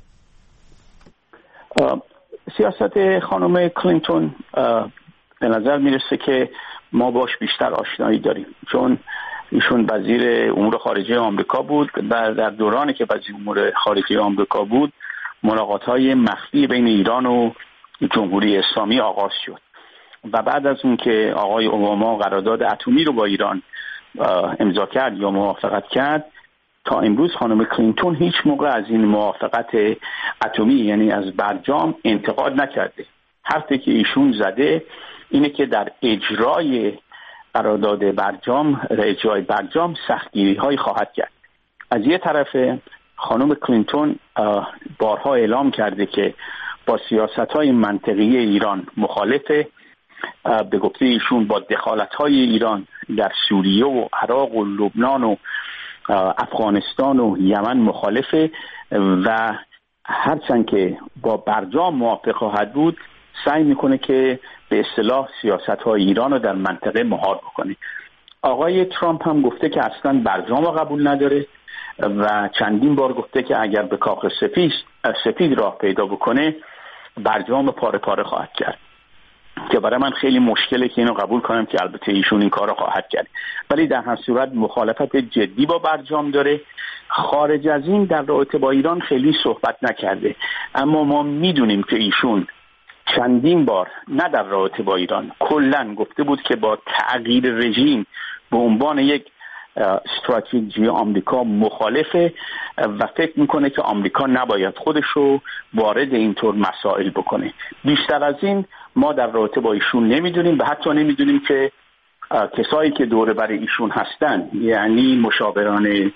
سیاست خانم کلینتون به نظر میرسه که ما باش بیشتر آشنایی داریم، چون ایشون وزیر امور خارجه آمریکا بود. در دورانی که وزیر امور خارجه آمریکا بود ملاقات‌های مخفی بین ایران و جمهوری اسلامی آغاز شد و بعد از اون که آقای اوباما قرارداد اتمی رو با ایران امضا کرد یا موافقت کرد، تا امروز خانم کلینتون هیچ موقع از این موافقت اتمی یعنی از برجام انتقاد نکرده. حرفی که ایشون زده اینه که در اجرای قرارداد برجام سختگیری‌هایی خواهد کرد. از یه طرف خانم کلینتون بارها اعلام کرده که با سیاست‌های منطقی ایران مخالفه، به گفته ایشون با دخالت‌های ایران در سوریه و عراق و لبنان و افغانستان و یمن مخالفه و هرچند که با برجام موافق خواهد بود سعی میکنه که به اصطلاح سیاست‌های ایران رو در منطقه مهار بکنه. آقای ترامپ هم گفته که اصلا برجام رو قبول نداره و چندین بار گفته که اگر به کاخ سفید راه پیدا بکنه برجام پاره پاره خواهد کرد، که برای من خیلی مشکله که اینو قبول کنم که البته ایشون این کار رو خواهد کرد، ولی در هر صورت مخالفت جدی با برجام داره. خارج از این در رابطه با ایران خیلی صحبت نکرده، اما ما میدونیم که ایشون چندین بار نه در رابطه با ایران کلاً گفته بود که با تغییر رژیم به عنوان یک استراتژی آمریکا مخالفه و فکر میکنه که آمریکا نباید خودش رو وارد اینطور مسائل بکنه. بیشتر از این ما در رابطه با ایشون نمیدونیم و حتی نمیدونیم که کسایی که دوره برای ایشون هستن، یعنی مشاوران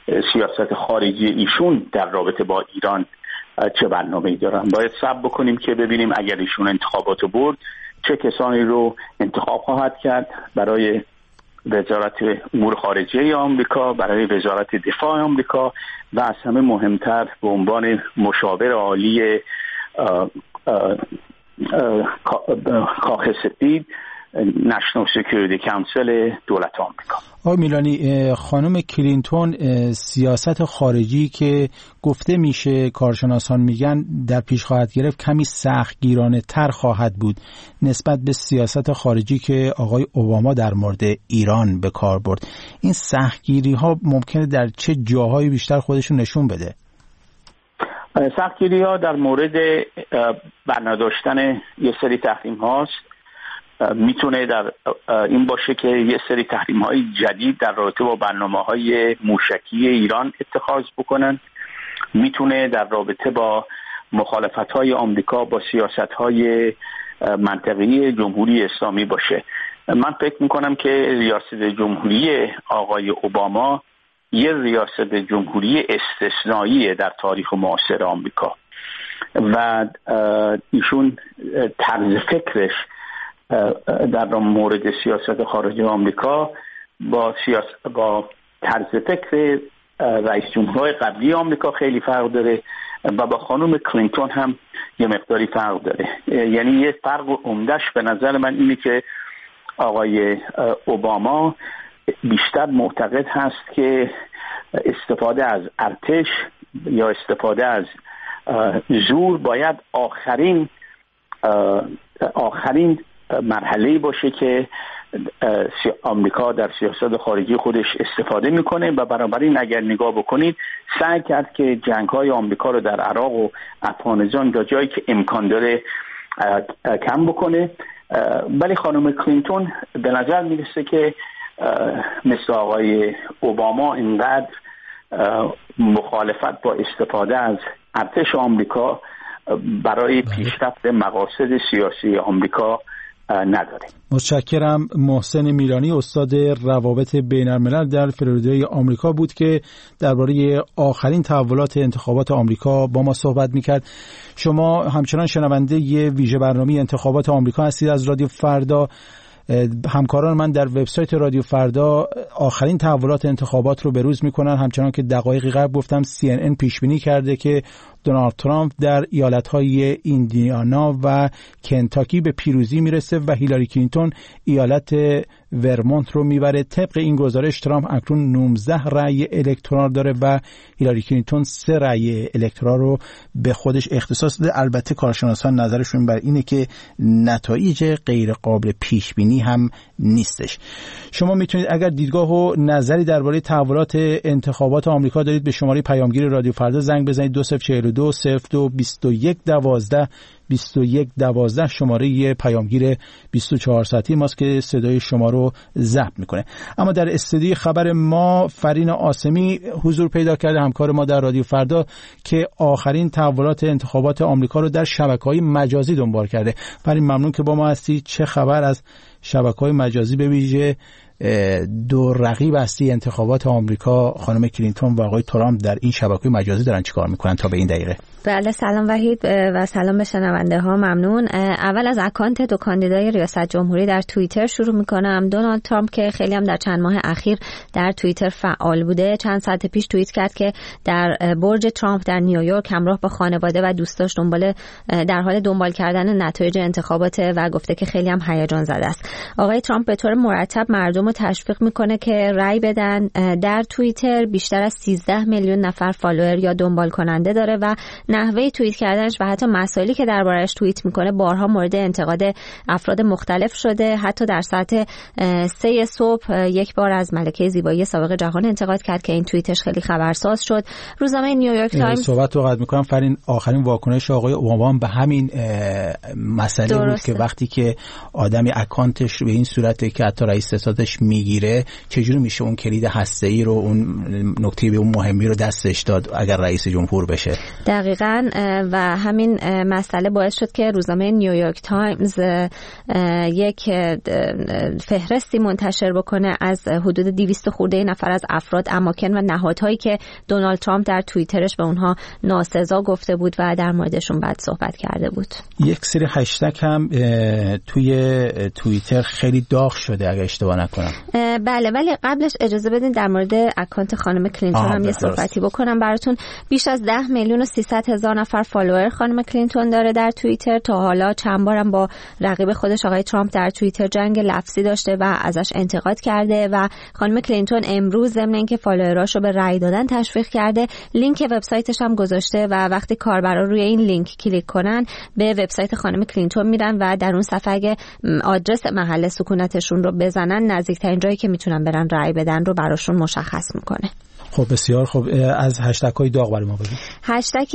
سیاست خارجی ایشون در رابطه با ایران چه برنامه‌ای دارن. باید صبر بکنیم که ببینیم اگر ایشون انتخاباتو برد چه کسانی رو انتخاب خواهد کرد برای وزارت امور خارجه آمریکا، برای وزارت دفاع آمریکا و از همه مهمتر به عنوان مشاور عالی کاخ سفید نشنال سکیوریتی کانسل دولت آمریکا. آقای میلانی، خانم کلینتون سیاست خارجی که گفته میشه کارشناسان میگن در پیش خواهد گرفت کمی سختگیرانه تر خواهد بود نسبت به سیاست خارجی که آقای اوباما در مورد ایران به کار برد. این سختگیری ها ممکنه در چه جاهایی بیشتر خودشون نشون بده؟ سختگیری ها در مورد برنداشتن یه سری تحریم هاست. میتونه در این باشه که یه سری تحریم های جدید در رابطه با برنامه های موشکی ایران اتخاذ بکنن. میتونه در رابطه با مخالفت های آمریکا با سیاست های منطقی جمهوری اسلامی باشه. من فکر میکنم که ریاست جمهوری آقای اوباما یه ریاست جمهوری استثنائیه در تاریخ معاصر آمریکا و ایشون طرز فکرش در مورد سیاست خارجی آمریکا با طرز فکر رئیس جمهورهای قبلی آمریکا خیلی فرق داره و با خانم کلینتون هم یه مقداری فرق داره. یعنی یه فرق عمده‌اش به نظر من اینه که آقای اوباما بیشتر معتقد هست که استفاده از ارتش یا استفاده از زور باید آخرین مرحله‌ای باشه که آمریکا در سیاست خارجی خودش استفاده میکنه و بنابراین اگر نگاه بکنید سعی کرد که جنگ‌های آمریکا رو در عراق و افغانستان تا جایی که امکان داره کم بکنه. ولی خانم کلینتون به نظر میرسه که مثل آقای اوباما اینقدر مخالفت با استفاده از ارتش آمریکا برای پیشرفت مقاصد سیاسی آمریکا نداره. متشکرم. محسن میلانی استاد روابط بین‌الملل در فلوریدای آمریکا بود که درباره آخرین تحولات انتخابات آمریکا با ما صحبت میکرد. شما همچنان شنونده ی ویژه برنامه انتخابات آمریکا هستید از رادیو فردا. همکاران من در وبسایت رادیو فردا آخرین تحولات انتخابات رو بروز میکنن. همچنان که دقایقی قبل گفتم CNN پیش بینی کرده که دونالد ترامپ در ایالت‌های ایندیانا و کنتاکی به پیروزی میرسه و هیلاری کلینتون ایالت ورمونت رو میبره. طبق این گزارش ترامپ اکنون 19 رأی الکتورال داره و هیلاری کلینتون 3 رأی الکتورال رو به خودش اختصاص داده. البته کارشناسان نظرشون بر اینه که نتایج غیر قابل پیش بینی هم نیستش. شما میتونید اگر دیدگاه و نظری درباره تحولات انتخابات آمریکا دارید به شماره پیامگیر رادیو فردا زنگ بزنید 2042 02 21 12 2112 شماره پیامگیر 24 ساعتی ماست که صدای شما رو ضبط میکنه. اما در استودیوی خبر ما فرین آسمی حضور پیدا کرده، همکار ما در رادیو فردا که آخرین تحولات انتخابات آمریکا رو در شبکه‌های مجازی دنبال کرده. فرین ممنون که با ما هستی. چه خبر از شبکه‌های مجازی به ویژه دو رقیب اصلی انتخابات آمریکا خانم کلینتون و آقای ترامپ در این شبکه‌های مجازی دارن چیکار میکنن تا به این دقیقه؟ بله سلام وحید و سلام به شنونده ها. ممنون. اول از اکانت دو کاندیدای ریاست جمهوری در توییتر شروع میکنم. دونالد ترامپ که خیلی هم در چند ماه اخیر در توییتر فعال بوده چند ساعت پیش توییت کرد که در برج ترامپ در نیویورک همراه با خانواده و دوستاش در حال دنبال کردن نتایج انتخابات و گفته که خیلی هم هیجان زده است. آقای ترامپ به طور مرتب مردم رو تشویق میکنه که رأی بدن. در توییتر بیشتر از 13 میلیون نفر فالوور یا دنبال کننده داره و نحوه توییت کردنش و حتی مسائلی که درباره‌اش توییت میکنه بارها مورد انتقاد افراد مختلف شده. حتی در ساعت 3 صبح یک بار از ملکه زیبایی سابق جهان انتقاد کرد که این توییتش خیلی خبرساز شد. روزنامه نیویورک تایمز صحبت رو قطع میکنم. فرین آخرین واکنش آقای اوباما به همین مسئله بود که وقتی که آدمی اکانتش به این صورته که حتی رئیس ستادش میگیره چجوری میشه اون کلید هسته‌ای رو، اون نکته به اون مهمی رو دستش داد اگر رئیس جمهور بشه؟ دقیقاً. و همین مسئله باعث شد که روزنامه نیویورک تایمز یک فهرستی منتشر بکنه از حدود 200 خورده نفر از افراد، اماکن و نهادهایی که دونالد ترامپ در توییترش به اونها ناسزا گفته بود و در موردشون بد صحبت کرده بود. یک سری هشتگ هم توی توییتر خیلی داغ شده اگه اشتباه نکنم. بله، ولی قبلش اجازه بدین در مورد اکانت خانم کلینتون هم یه صحبتی بکنم براتون. بیش از 10,300,000 نفر فالوور خانم کلینتون داره در توییتر. تا حالا چند بارم با رقیب خودش آقای ترامپ در توییتر جنگ لفظی داشته و ازش انتقاد کرده و خانم کلینتون امروز ضمن اینکه فالووراشو به رأی دادن تشویق کرده، لینک وبسایتش هم گذاشته و وقتی کاربرا روی این لینک کلیک کنن به وبسایت خانم کلینتون میرن و در اون صفحه اگه آدرس محل سکونتشون رو بزنن، نزدیکترین جایی که میتونن برن رأی بدن رو براشون مشخص میکنه. خب بسیار خب. از هشتگ‌های داغ برای ما بگید. هشتگ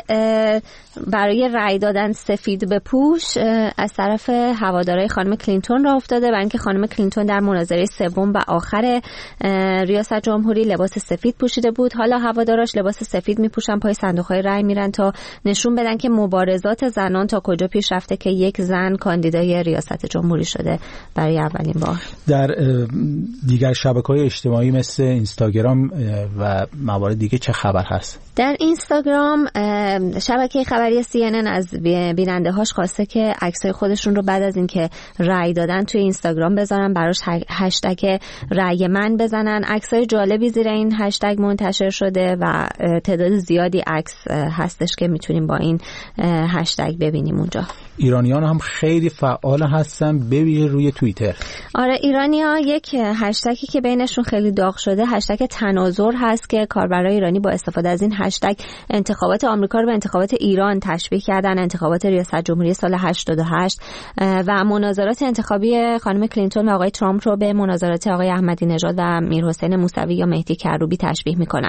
برای رأی دادن سفید بپوش از طرف هوادارهای خانم کلینتون راه افتاده، برای اینکه خانم کلینتون در مناظره سوم و آخر ریاست جمهوری لباس سفید پوشیده بود. حالا هواداراش لباس سفید میپوشن، پای صندوق‌های رأی میرن تا نشون بدن که مبارزات زنان تا کجا پیش رفته که یک زن کاندیدای ریاست جمهوری شده برای اولین بار. در دیگر شبکه‌های اجتماعی مثل اینستاگرام و موارد دیگه چه خبر هست؟ در اینستاگرام شبکه خبری CNN از بیننده‌هاش خواسته که عکسای خودشون رو بعد از اینکه رأی دادن توی اینستاگرام بذارن، براش هشتگ رأی من بزنن. عکسای جالبی زیر این هشتگ منتشر شده و تعداد زیادی عکس هستش که میتونیم با این هشتگ ببینیم اونجا. ایرانیان هم خیلی فعال هستن ببینید روی توییتر. آره، ایرانی‌ها یک هشتگی که بینشون خیلی داغ شده هشتگ تناظر هست که کاربرای ایرانی با استفاده از این هشتگ انتخابات آمریکا رو به انتخابات ایران تشبیه کردن، انتخابات ریاست جمهوری سال 88 و مناظرات انتخابی خانم کلینتون و آقای ترامپ رو به مناظرات آقای احمدی نژاد و میرحسین موسوی یا مهدی کروبی تشبیه میکنن.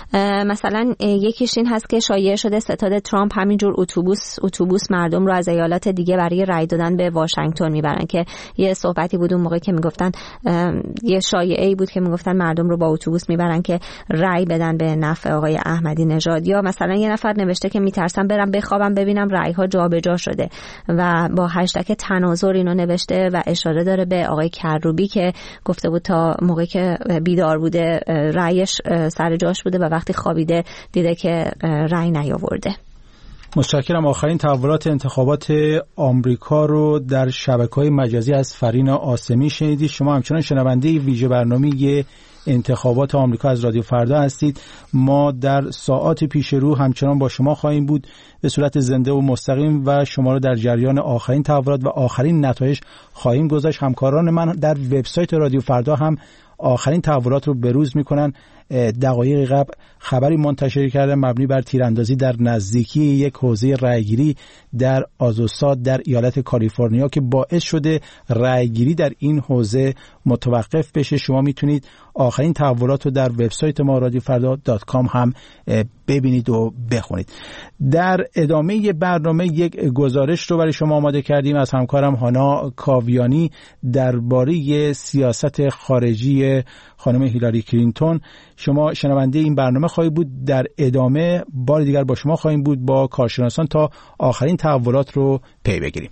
مثلا یکیش این هست که شایعه شده ستاد ترامپ همینجور اتوبوس مردم رو از ایالات دیگه برای رای دادن به واشنگتن میبرن، که یه صحبتی بود اون موقع که میگفتن، یه شایعه‌ای بود که میگفتن مردم رو با اتوبوس میبرن که رای بدن به نفع آقای احمدی نژاد. یا مثلا یه نفر نوشته که میترسم برم بخوابم ببینم رای ها جابجا شده و با هشتگ تناظر اینو نوشته و اشاره داره به آقای کروبی که گفته بود تا موقعی که بیدار بوده رایش سر جاش بوده و وقتی خوابیده دیده که رای نیاورده. متشکرم. آخرین تحولات انتخابات آمریکا رو در شبکه‌های مجازی از فرین آسمی شنیدید. شما همچنان شنونده ویژه برنامه انتخابات آمریکا از رادیو فردا هستید. ما در ساعات پیش رو همچنان با شما خواهیم بود به صورت زنده و مستقیم و شما رو در جریان آخرین تحولات و آخرین نتایج خواهیم گذاشت. همکاران من در وبسایت رادیو فردا هم آخرین تحولات رو بروز میکنن. دقایق قبل خبری منتشر کرده مبنی بر تیراندازی در نزدیکی یک حوزه رایگیری در آزوساد در ایالت کالیفرنیا که باعث شده رایگیری در این حوزه متوقف بشه. شما میتونید آخرین تحولات رو در وبسایت ما radiofarda.com هم ببینید و بخونید. در ادامه برنامه یک گزارش رو برای شما آماده کردیم از همکارم هانا کاویانی درباره سیاست خارجی خانم هیلاری کلینتون. شما شنونده این برنامه خواهید بود. در ادامه بار دیگر با شما خواهیم بود با کارشناسان تا آخرین تحولات رو پی بگیریم.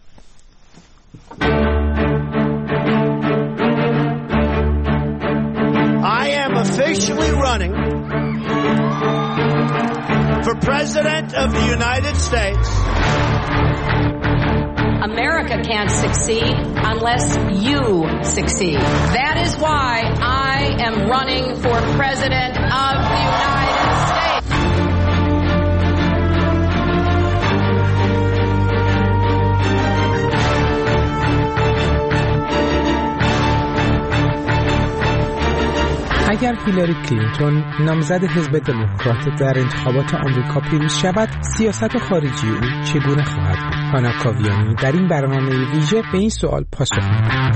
I am officially running for President of the United States. America can't succeed unless you succeed. That is why I am running for President of the United States. اگر هیلاری کلینتون نامزد حزب دموکرات در انتخابات آمریکا پیروز شود، سیاست خارجی او چگونه خواهد بود؟ هانا کاویانی در این برنامه ویژه به این سوال پاسخ می‌دهد.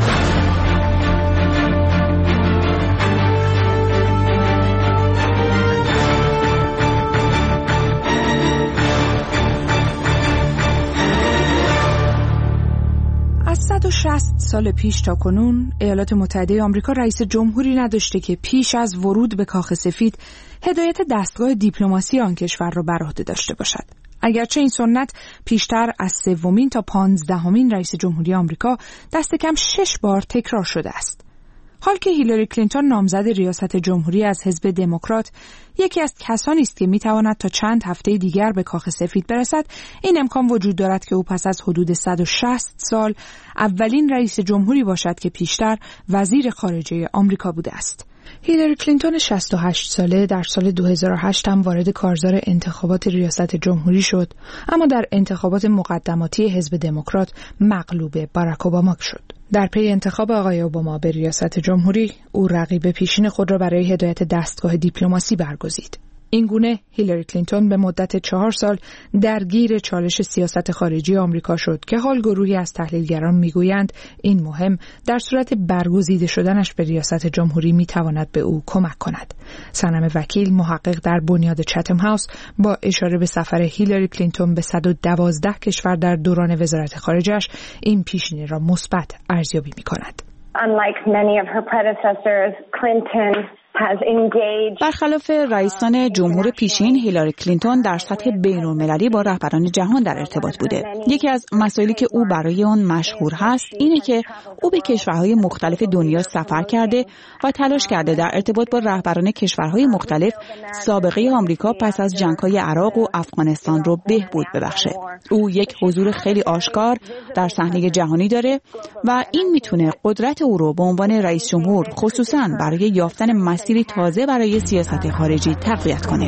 160 سال پیش تا کنون ایالات متحده آمریکا رئیس جمهوری نداشته که پیش از ورود به کاخ سفید هدایت دستگاه دیپلماسی آن کشور را بر عهده داشته باشد. اگرچه این سنت پیشتر از 3 تا 15 رئیس جمهوری آمریکا دست کم 6 بار تکرار شده است. حال که هیلاری کلینتون نامزد ریاست جمهوری از حزب دموکرات یکی از کسانی است که میتواند تا چند هفته دیگر به کاخ سفید برسد، این امکان وجود دارد که او پس از حدود 160 سال اولین رئیس جمهوری باشد که پیشتر وزیر خارجه آمریکا بوده است. هیلاری کلینتون 68 ساله در سال 2008 هم وارد کارزار انتخابات ریاست جمهوری شد، اما در انتخابات مقدماتی حزب دموکرات مغلوب باراک اوباما شد. در پی انتخاب آقای اوباما به ریاست جمهوری، او رقیب پیشین خود را برای هدایت دستگاه دیپلماسی برگزید. این گونه هیلاری کلینتون به مدت 4 سال درگیر چالش سیاست خارجی آمریکا شد که حال گروهی از تحلیلگران میگویند این مهم در صورت برگزیده شدنش به ریاست جمهوری میتواند به او کمک کند. صنم وکیل، محقق در بنیاد چتم هاوس، با اشاره به سفر هیلاری کلینتون به 112 کشور در دوران وزارت خارجه‌اش این پیشینه را مثبت ارزیابی می‌کند. Unlike many of her predecessors, Clinton برخلاف رئیسان جمهور پیشین، هیلاری کلینتون در سطح بین‌المللی با رهبران جهان در ارتباط بوده. یکی از مسائلی که او برای آن مشهور هست اینه که او به کشورهای مختلف دنیا سفر کرده و تلاش کرده در ارتباط با رهبران کشورهای مختلف سابقه آمریکا پس از جنگ‌های عراق و افغانستان رو بهبود ببخشه. او یک حضور خیلی آشکار در صحنه جهانی داره و این میتونه قدرت او رو به عنوان رئیس جمهور خصوصاً برای یافتن مسیری تازه برای سیاست خارجی تقویت کنه.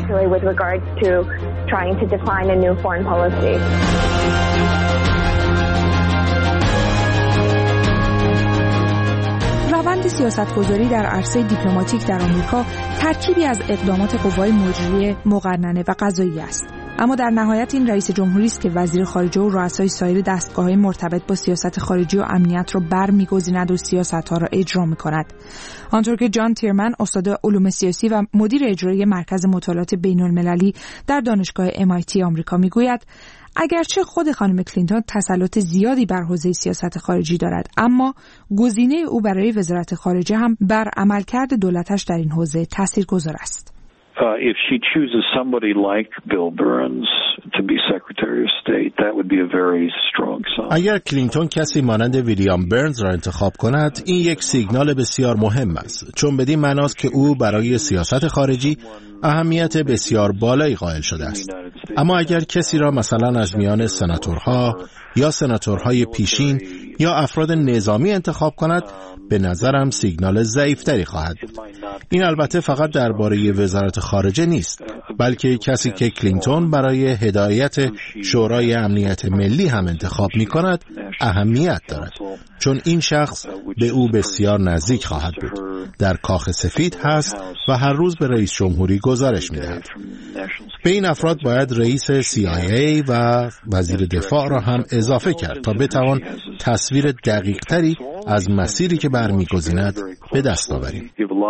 روند سیاستگذاری در عرصه دیپلماتیک در آمریکا ترکیبی از اقدامات قوای مجریه، مقننه و قضایی است. اما در نهایت این رئیس جمهوری است که وزیر خارجه و رؤسای سایر دستگاه‌های مرتبط با سیاست خارجی و امنیت را برمی‌گزیند و سیاست‌ها را اجرا می‌کند. آنطور که جان تیرمن، استاد علوم سیاسی و مدیر اجرایی مرکز مطالعات بین‌المللی در دانشگاه MIT آمریکا می‌گوید اگرچه خود خانم کلینتون تسلط زیادی بر حوزه سیاست خارجی دارد، اما گزینه او برای وزارت خارجه هم بر عملکرد دولتش در این حوزه تاثیرگذار است. If she chooses somebody like Bill Burns to be Secretary of State, that would be a very strong sign. اگر کلینتون کسی مانند ویلیام برنز را انتخاب کند، این یک سیگنال بسیار مهم است، چون بدین معناست که او برای سیاست خارجی اهمیت بسیار بالایی قائل شده است. اما اگر کسی را مثلا از میان سناتورها یا سناتورهای پیشین یا افراد نظامی انتخاب کند، به نظرم سیگنال ضعیف‌تری خواهد بود. این البته فقط درباره وزارت خارجه نیست، بلکه کسی که کلینتون برای هدایت شورای امنیت ملی هم انتخاب می‌کند اهمیت دارد، چون این شخص به او بسیار نزدیک خواهد بود. در کاخ سفید هست و هر روز به رئیس جمهوری گزارش می‌دهد. به این افراد باید رئیس CIA و وزیر دفاع را هم اضافه کرد تا بتوان تصویر دقیق‌تری از مسیری که برمی‌گزیند به دست آوریم.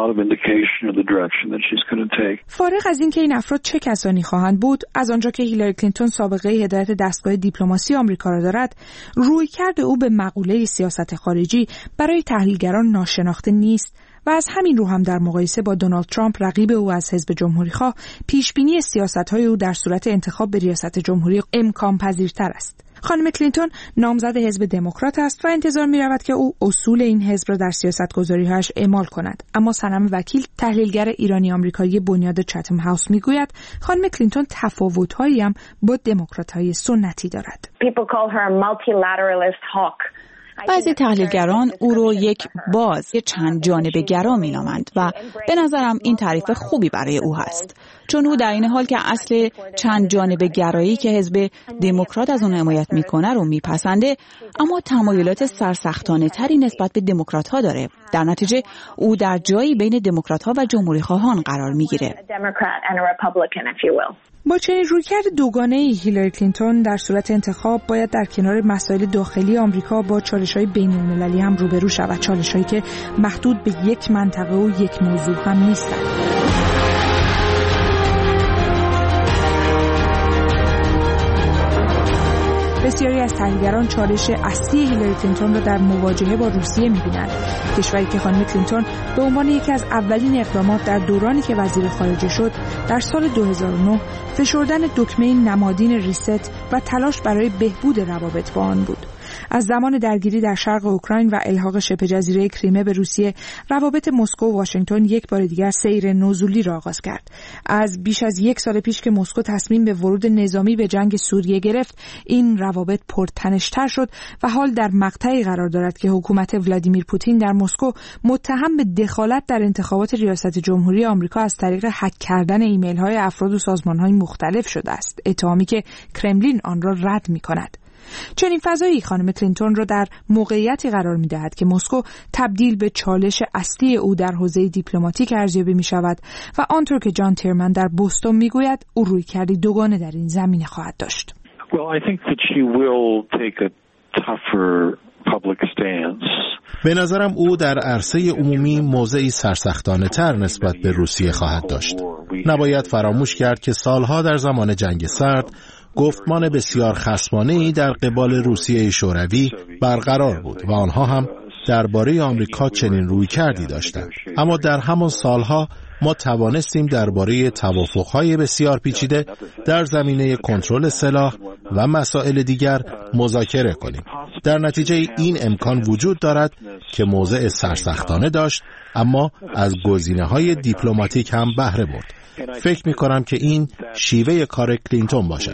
فارغ از اینکه این افراد چه کسانی خواهند بود، از آنجا که هیلاری کلینتون سابقه هدایت دستگاه دیپلماسی آمریکا را دارد، رویکرد او به مقوله سیاست خارجی برای تحلیلگران ناشناخته نیست و از همین رو هم در مقایسه با دونالد ترامپ رقیب او از حزب جمهوری‌خواه، پیشبینی سیاست‌های او در صورت انتخاب به ریاست جمهوری امکان پذیرتر است. خانم کلینتون نامزد حزب دموکرات است و انتظار می‌رود که او اصول این حزب را در سیاست‌گذاری‌هاش اعمال کند. اما صنم وکیل، تحلیلگر ایرانی آمریکایی بنیاد چتم هاوس می‌گوید خانم کلینتون تفاوت‌هایی هم با دموکرات‌های سنتی دارد. بعضی تحلیلگران او رو یک باز چند جانبه گرا می‌نامند و به نظرم این تعریف خوبی برای او هست، چون او در این حال که اصل چند جانبه گرایی که حزب دموکرات از اون حمایت میکنه رو میپسنده، اما تمایلات سرسختانه تری نسبت به دموکرات ها داره. در نتیجه او در جایی بین دموکرات ها و جمهوری خواهان قرار میگیره. با چنین رویکرد دوگانه هیلاری کلینتون در صورت انتخاب باید در کنار مسائل داخلی آمریکا با چالش‌های بین‌المللی هم روبرو شود، چالش‌هایی که محدود به یک منطقه و یک موضوع هم نیستند. بسیاری از تحلیلگران چالش اصلی هیلاری کلینتون را در مواجهه با روسیه می‌بینند. کشوری که خانم کلینتون به عنوان یکی از اولین اقدامات در دورانی که وزیر خارجه شد در سال 2009 فشردن دکمه نمادین ریست و تلاش برای بهبود روابط با آن بود. از زمان درگیری در شرق اوکراین و الحاق شبه جزیره کریمه به روسیه، روابط مسکو و واشنگتن یک بار دیگر سیر نزولی را آغاز کرد. از بیش از یک سال پیش که مسکو تصمیم به ورود نظامی به جنگ سوریه گرفت، این روابط پرتنش‌تر شد و حال در مقطعی قرار دارد که حکومت ولادیمیر پوتین در مسکو متهم به دخالت در انتخابات ریاست جمهوری آمریکا از طریق هک کردن ایمیل‌های افراد و سازمان‌های مختلف شده است، اتهامی که کرملین آن را رد می‌کند. چنین فضایی خانم کلینتون را در موقعیتی قرار می‌دهد که مسکو تبدیل به چالش اصلی او در حوزه دیپلماتیک ارزیابی می‌شود و آنطور که جان تیرمن در بوستون می‌گوید او رویکردی دوگانه در این زمینه خواهد داشت. به نظرم او در عرصه عمومی موضعی سرسختانه تر نسبت به روسیه خواهد داشت. نباید فراموش کرد که سالها در زمان جنگ سرد گفتمان بسیار خصمانه‌ای در قبال روسیه شوروی برقرار بود و آنها هم درباره آمریکا چنین رویکردی داشتند. اما در همان سالها ما توانستیم درباره توافق‌های بسیار پیچیده در زمینه کنترل سلاح و مسائل دیگر مذاکره کنیم. در نتیجه این امکان وجود دارد که موضع سرسختانه داشت، اما از گزینه‌های دیپلماتیک هم بهره برد. فکر می‌کنم که این شیوه کار کلینتون باشد.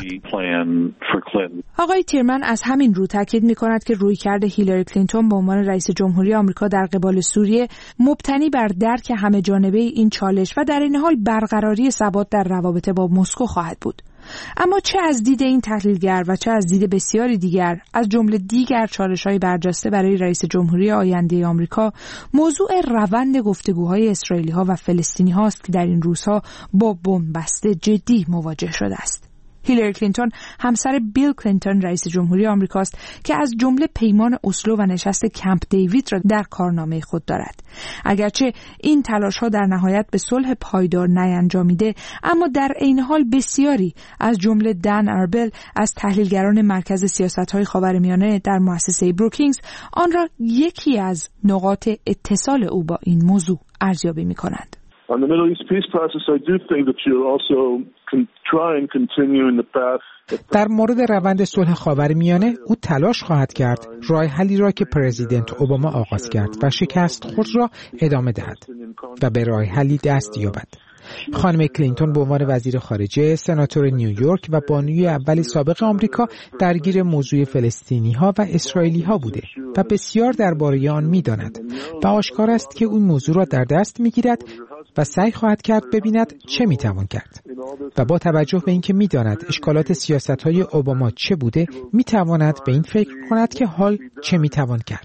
آقای تیرمن از همین رو تاکید می‌کند که رویکرد هیلاری کلینتون به عنوان رئیس جمهوری آمریکا در قبال سوریه مبتنی بر درک همه‌جانبه این چالش و در این حال برقراری ثبات در روابط با مسکو خواهد بود. اما چه از دید این تحلیلگر و چه از دید بسیاری دیگر، از جمله دیگر چالش‌های برجسته برای رئیس جمهوری آینده آمریکا، موضوع روند گفتگوهای اسرائیلی‌ها و فلسطینی‌ها است که در این روزها با بن‌بست جدی مواجه شده است. هیلاری کلینتون همسر بیل کلینتون رئیس جمهوری آمریکاست که از جمله پیمان اسلو و نشست کمپ دیوید را در کارنامه خود دارد. اگرچه این تلاش‌ها در نهایت به صلح پایدار نینجامیده، اما در عین حال بسیاری از جمله دن اربل از تحلیلگران مرکز سیاست‌های خاورمیانه در مؤسسه بروکینگز آن را یکی از نقاط اتصال او با این موضوع ارزیابی می‌کنند. On the Middle East peace process, I do think that you'll also try and continue in the path. در مورد روند صلح خاورمیانه او تلاش خواهد کرد راه حلی را که پرزیدنت اوباما آغاز کرد و شکست خود را ادامه دهد و به راه حلی دست یابد. خانم کلینتون به عنوان وزیر خارجه، سناتور نیویورک و بانوی اول سابق آمریکا درگیر موضوع فلسطینی‌ها و اسرائیلی‌ها بوده و بسیار درباره آن می‌داند و آشکار است که این موضوع را در دست می‌گیرد و سعی خواهد کرد ببیند چه می‌توان کرد و با توجه به اینکه می‌داند اشکالات سیاست‌های اوباما چه بوده، می‌تواند به این فکر کند که حال چه می‌توان کرد.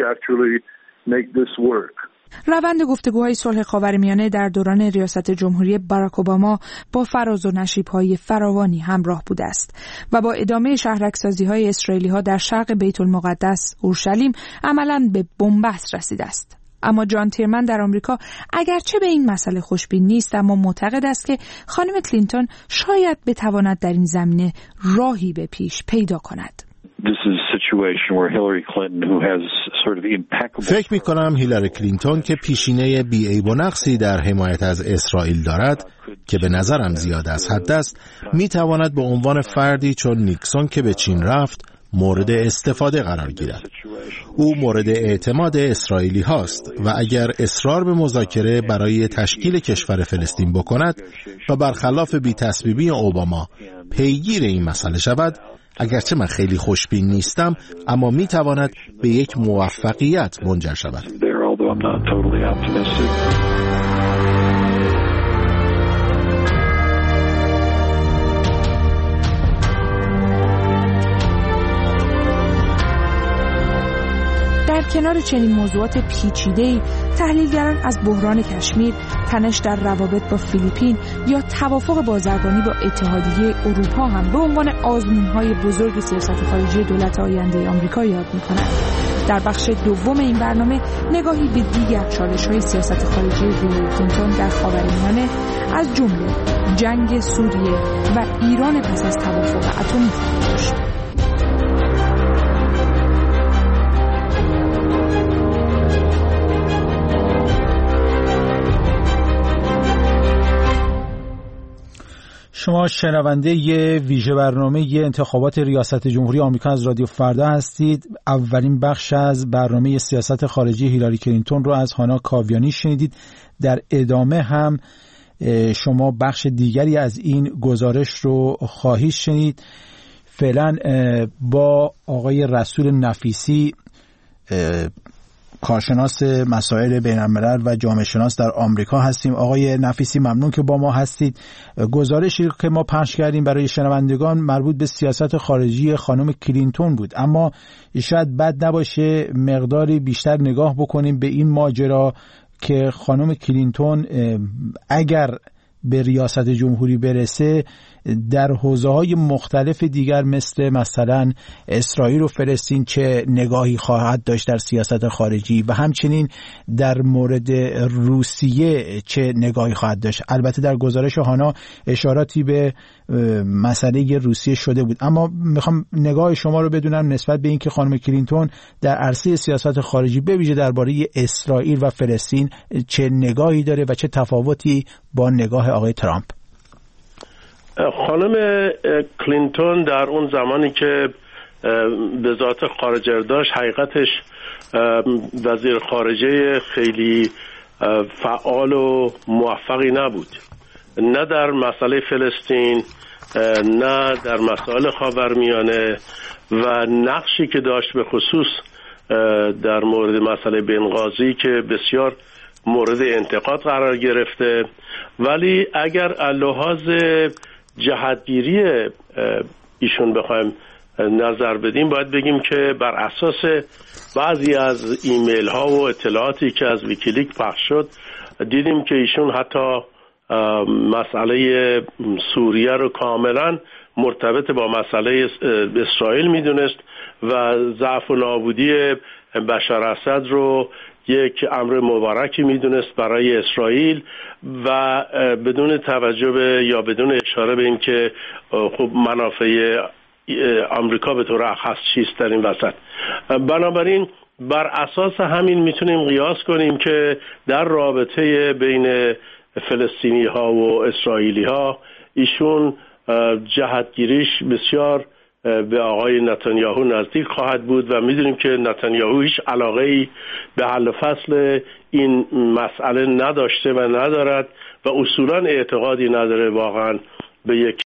روند گفتگوهای صلح خاورمیانه در دوران ریاست جمهوری باراک اوباما با فراز و نشیب‌های فراوانی همراه بوده است و با ادامه شهرک‌سازی‌های اسرائیلی‌ها در شرق بیت المقدس اورشلیم عملاً به بن‌بست رسیده است. اما جان تیرمن در آمریکا اگرچه به این مسئله خوشبین نیست، اما معتقد است که خانم کلینتون شاید بتواند در این زمینه راهی به پیش پیدا کند. فکر می کنم هیلاری کلینتون که پیشینه بی‌عیب و نقصی در حمایت از اسرائیل دارد که به نظرم زیاد از حد است، می تواند به عنوان فردی چون نیکسون که به چین رفت مورد استفاده قرار گیرد. او مورد اعتماد اسرائیلی هاست و اگر اصرار به مذاکره برای تشکیل کشور فلسطین بکند و برخلاف بی‌تصویبی اوباما پیگیر این مسئله شود، اگرچه من خیلی خوشبین نیستم، اما می تواند به یک موفقیت منجر شود. در کنار چنین موضوعات پیچیده‌ای، تحلیلگران از بحران کشمیر، تنش در روابط با فیلیپین یا توافق بازرگانی با اتحادیه اروپا هم به عنوان آزمون‌های بزرگ سیاست خارجی دولت آینده آمریکا یاد می‌کنند. در بخش دوم این برنامه نگاهی به دیگر چالش‌های سیاست خارجی هیلاری کلینتون در خاورمیانه از جمله جنگ سوریه و ایران پس از توافق اتمی خواهیم داشت. شما شنونده ی ویژه برنامه ی انتخابات ریاست جمهوری آمریکا از رادیو فردا هستید. اولین بخش از برنامه سیاست خارجی هیلاری کلینتون رو از هانا کاویانی شنیدید. در ادامه هم شما بخش دیگری از این گزارش رو خواهید شنید. فعلا با آقای رسول نفیسی، کارشناس مسائل بین‌الملل و جامعه شناس در آمریکا هستیم. آقای نفیسی ممنون که با ما هستید. گزارشی که ما پخش کردیم برای شنوندگان مربوط به سیاست خارجی خانم کلینتون بود، اما شاید بد نباشه مقداری بیشتر نگاه بکنیم به این ماجرا که خانم کلینتون اگر به ریاست جمهوری برسه در حوزه‌های مختلف دیگر مثلا اسرائیل و فلسطین چه نگاهی خواهد داشت در سیاست خارجی و همچنین در مورد روسیه چه نگاهی خواهد داشت. البته در گزارش هانا اشاراتی به مسئله روسیه شده بود، اما میخوام نگاه شما رو بدونم نسبت به اینکه خانم کلینتون در عرصه سیاست خارجی به ویژه درباره اسرائیل و فلسطین چه نگاهی داره و چه تفاوتی با نگاه آقای ترامپ. خانم کلینتون در اون زمانی که وزارت خارجه داشت حقیقتش وزیر خارجه خیلی فعال و موفقی نبود، نه در مسئله فلسطین نه در مسائل خاورمیانه، و نقشی که داشت به خصوص در مورد مسئله بنغازی که بسیار مورد انتقاد قرار گرفته. ولی اگر لحاظ جهتگیری ایشون بخوایم نظر بدیم باید بگیم که بر اساس بعضی از ایمیل ها و اطلاعاتی که از ویکیلیک پخش شد دیدیم که ایشون حتی مسئله سوریه رو کاملا مرتبط با مسئله اسرائیل میدونست و ضعف و نابودی بشار اسد رو یک امر مبارکی میدونست برای اسرائیل و بدون توجه به یا بدون اشاره به این که خب منافع آمریکا به طور اخص چیست در این وسط. بنابراین بر اساس همین میتونیم قیاس کنیم که در رابطه بین فلسطینی ها و اسرائیلی ها ایشون جهتگیریش بسیار به آقای نتانیاهو نزدیک خواهد بود و میدونیم که نتانیاهو هیچ علاقه‌ای به حل فصل این مسئله نداشته و ندارد و اصولاً اعتقادی نداره واقعاً به یک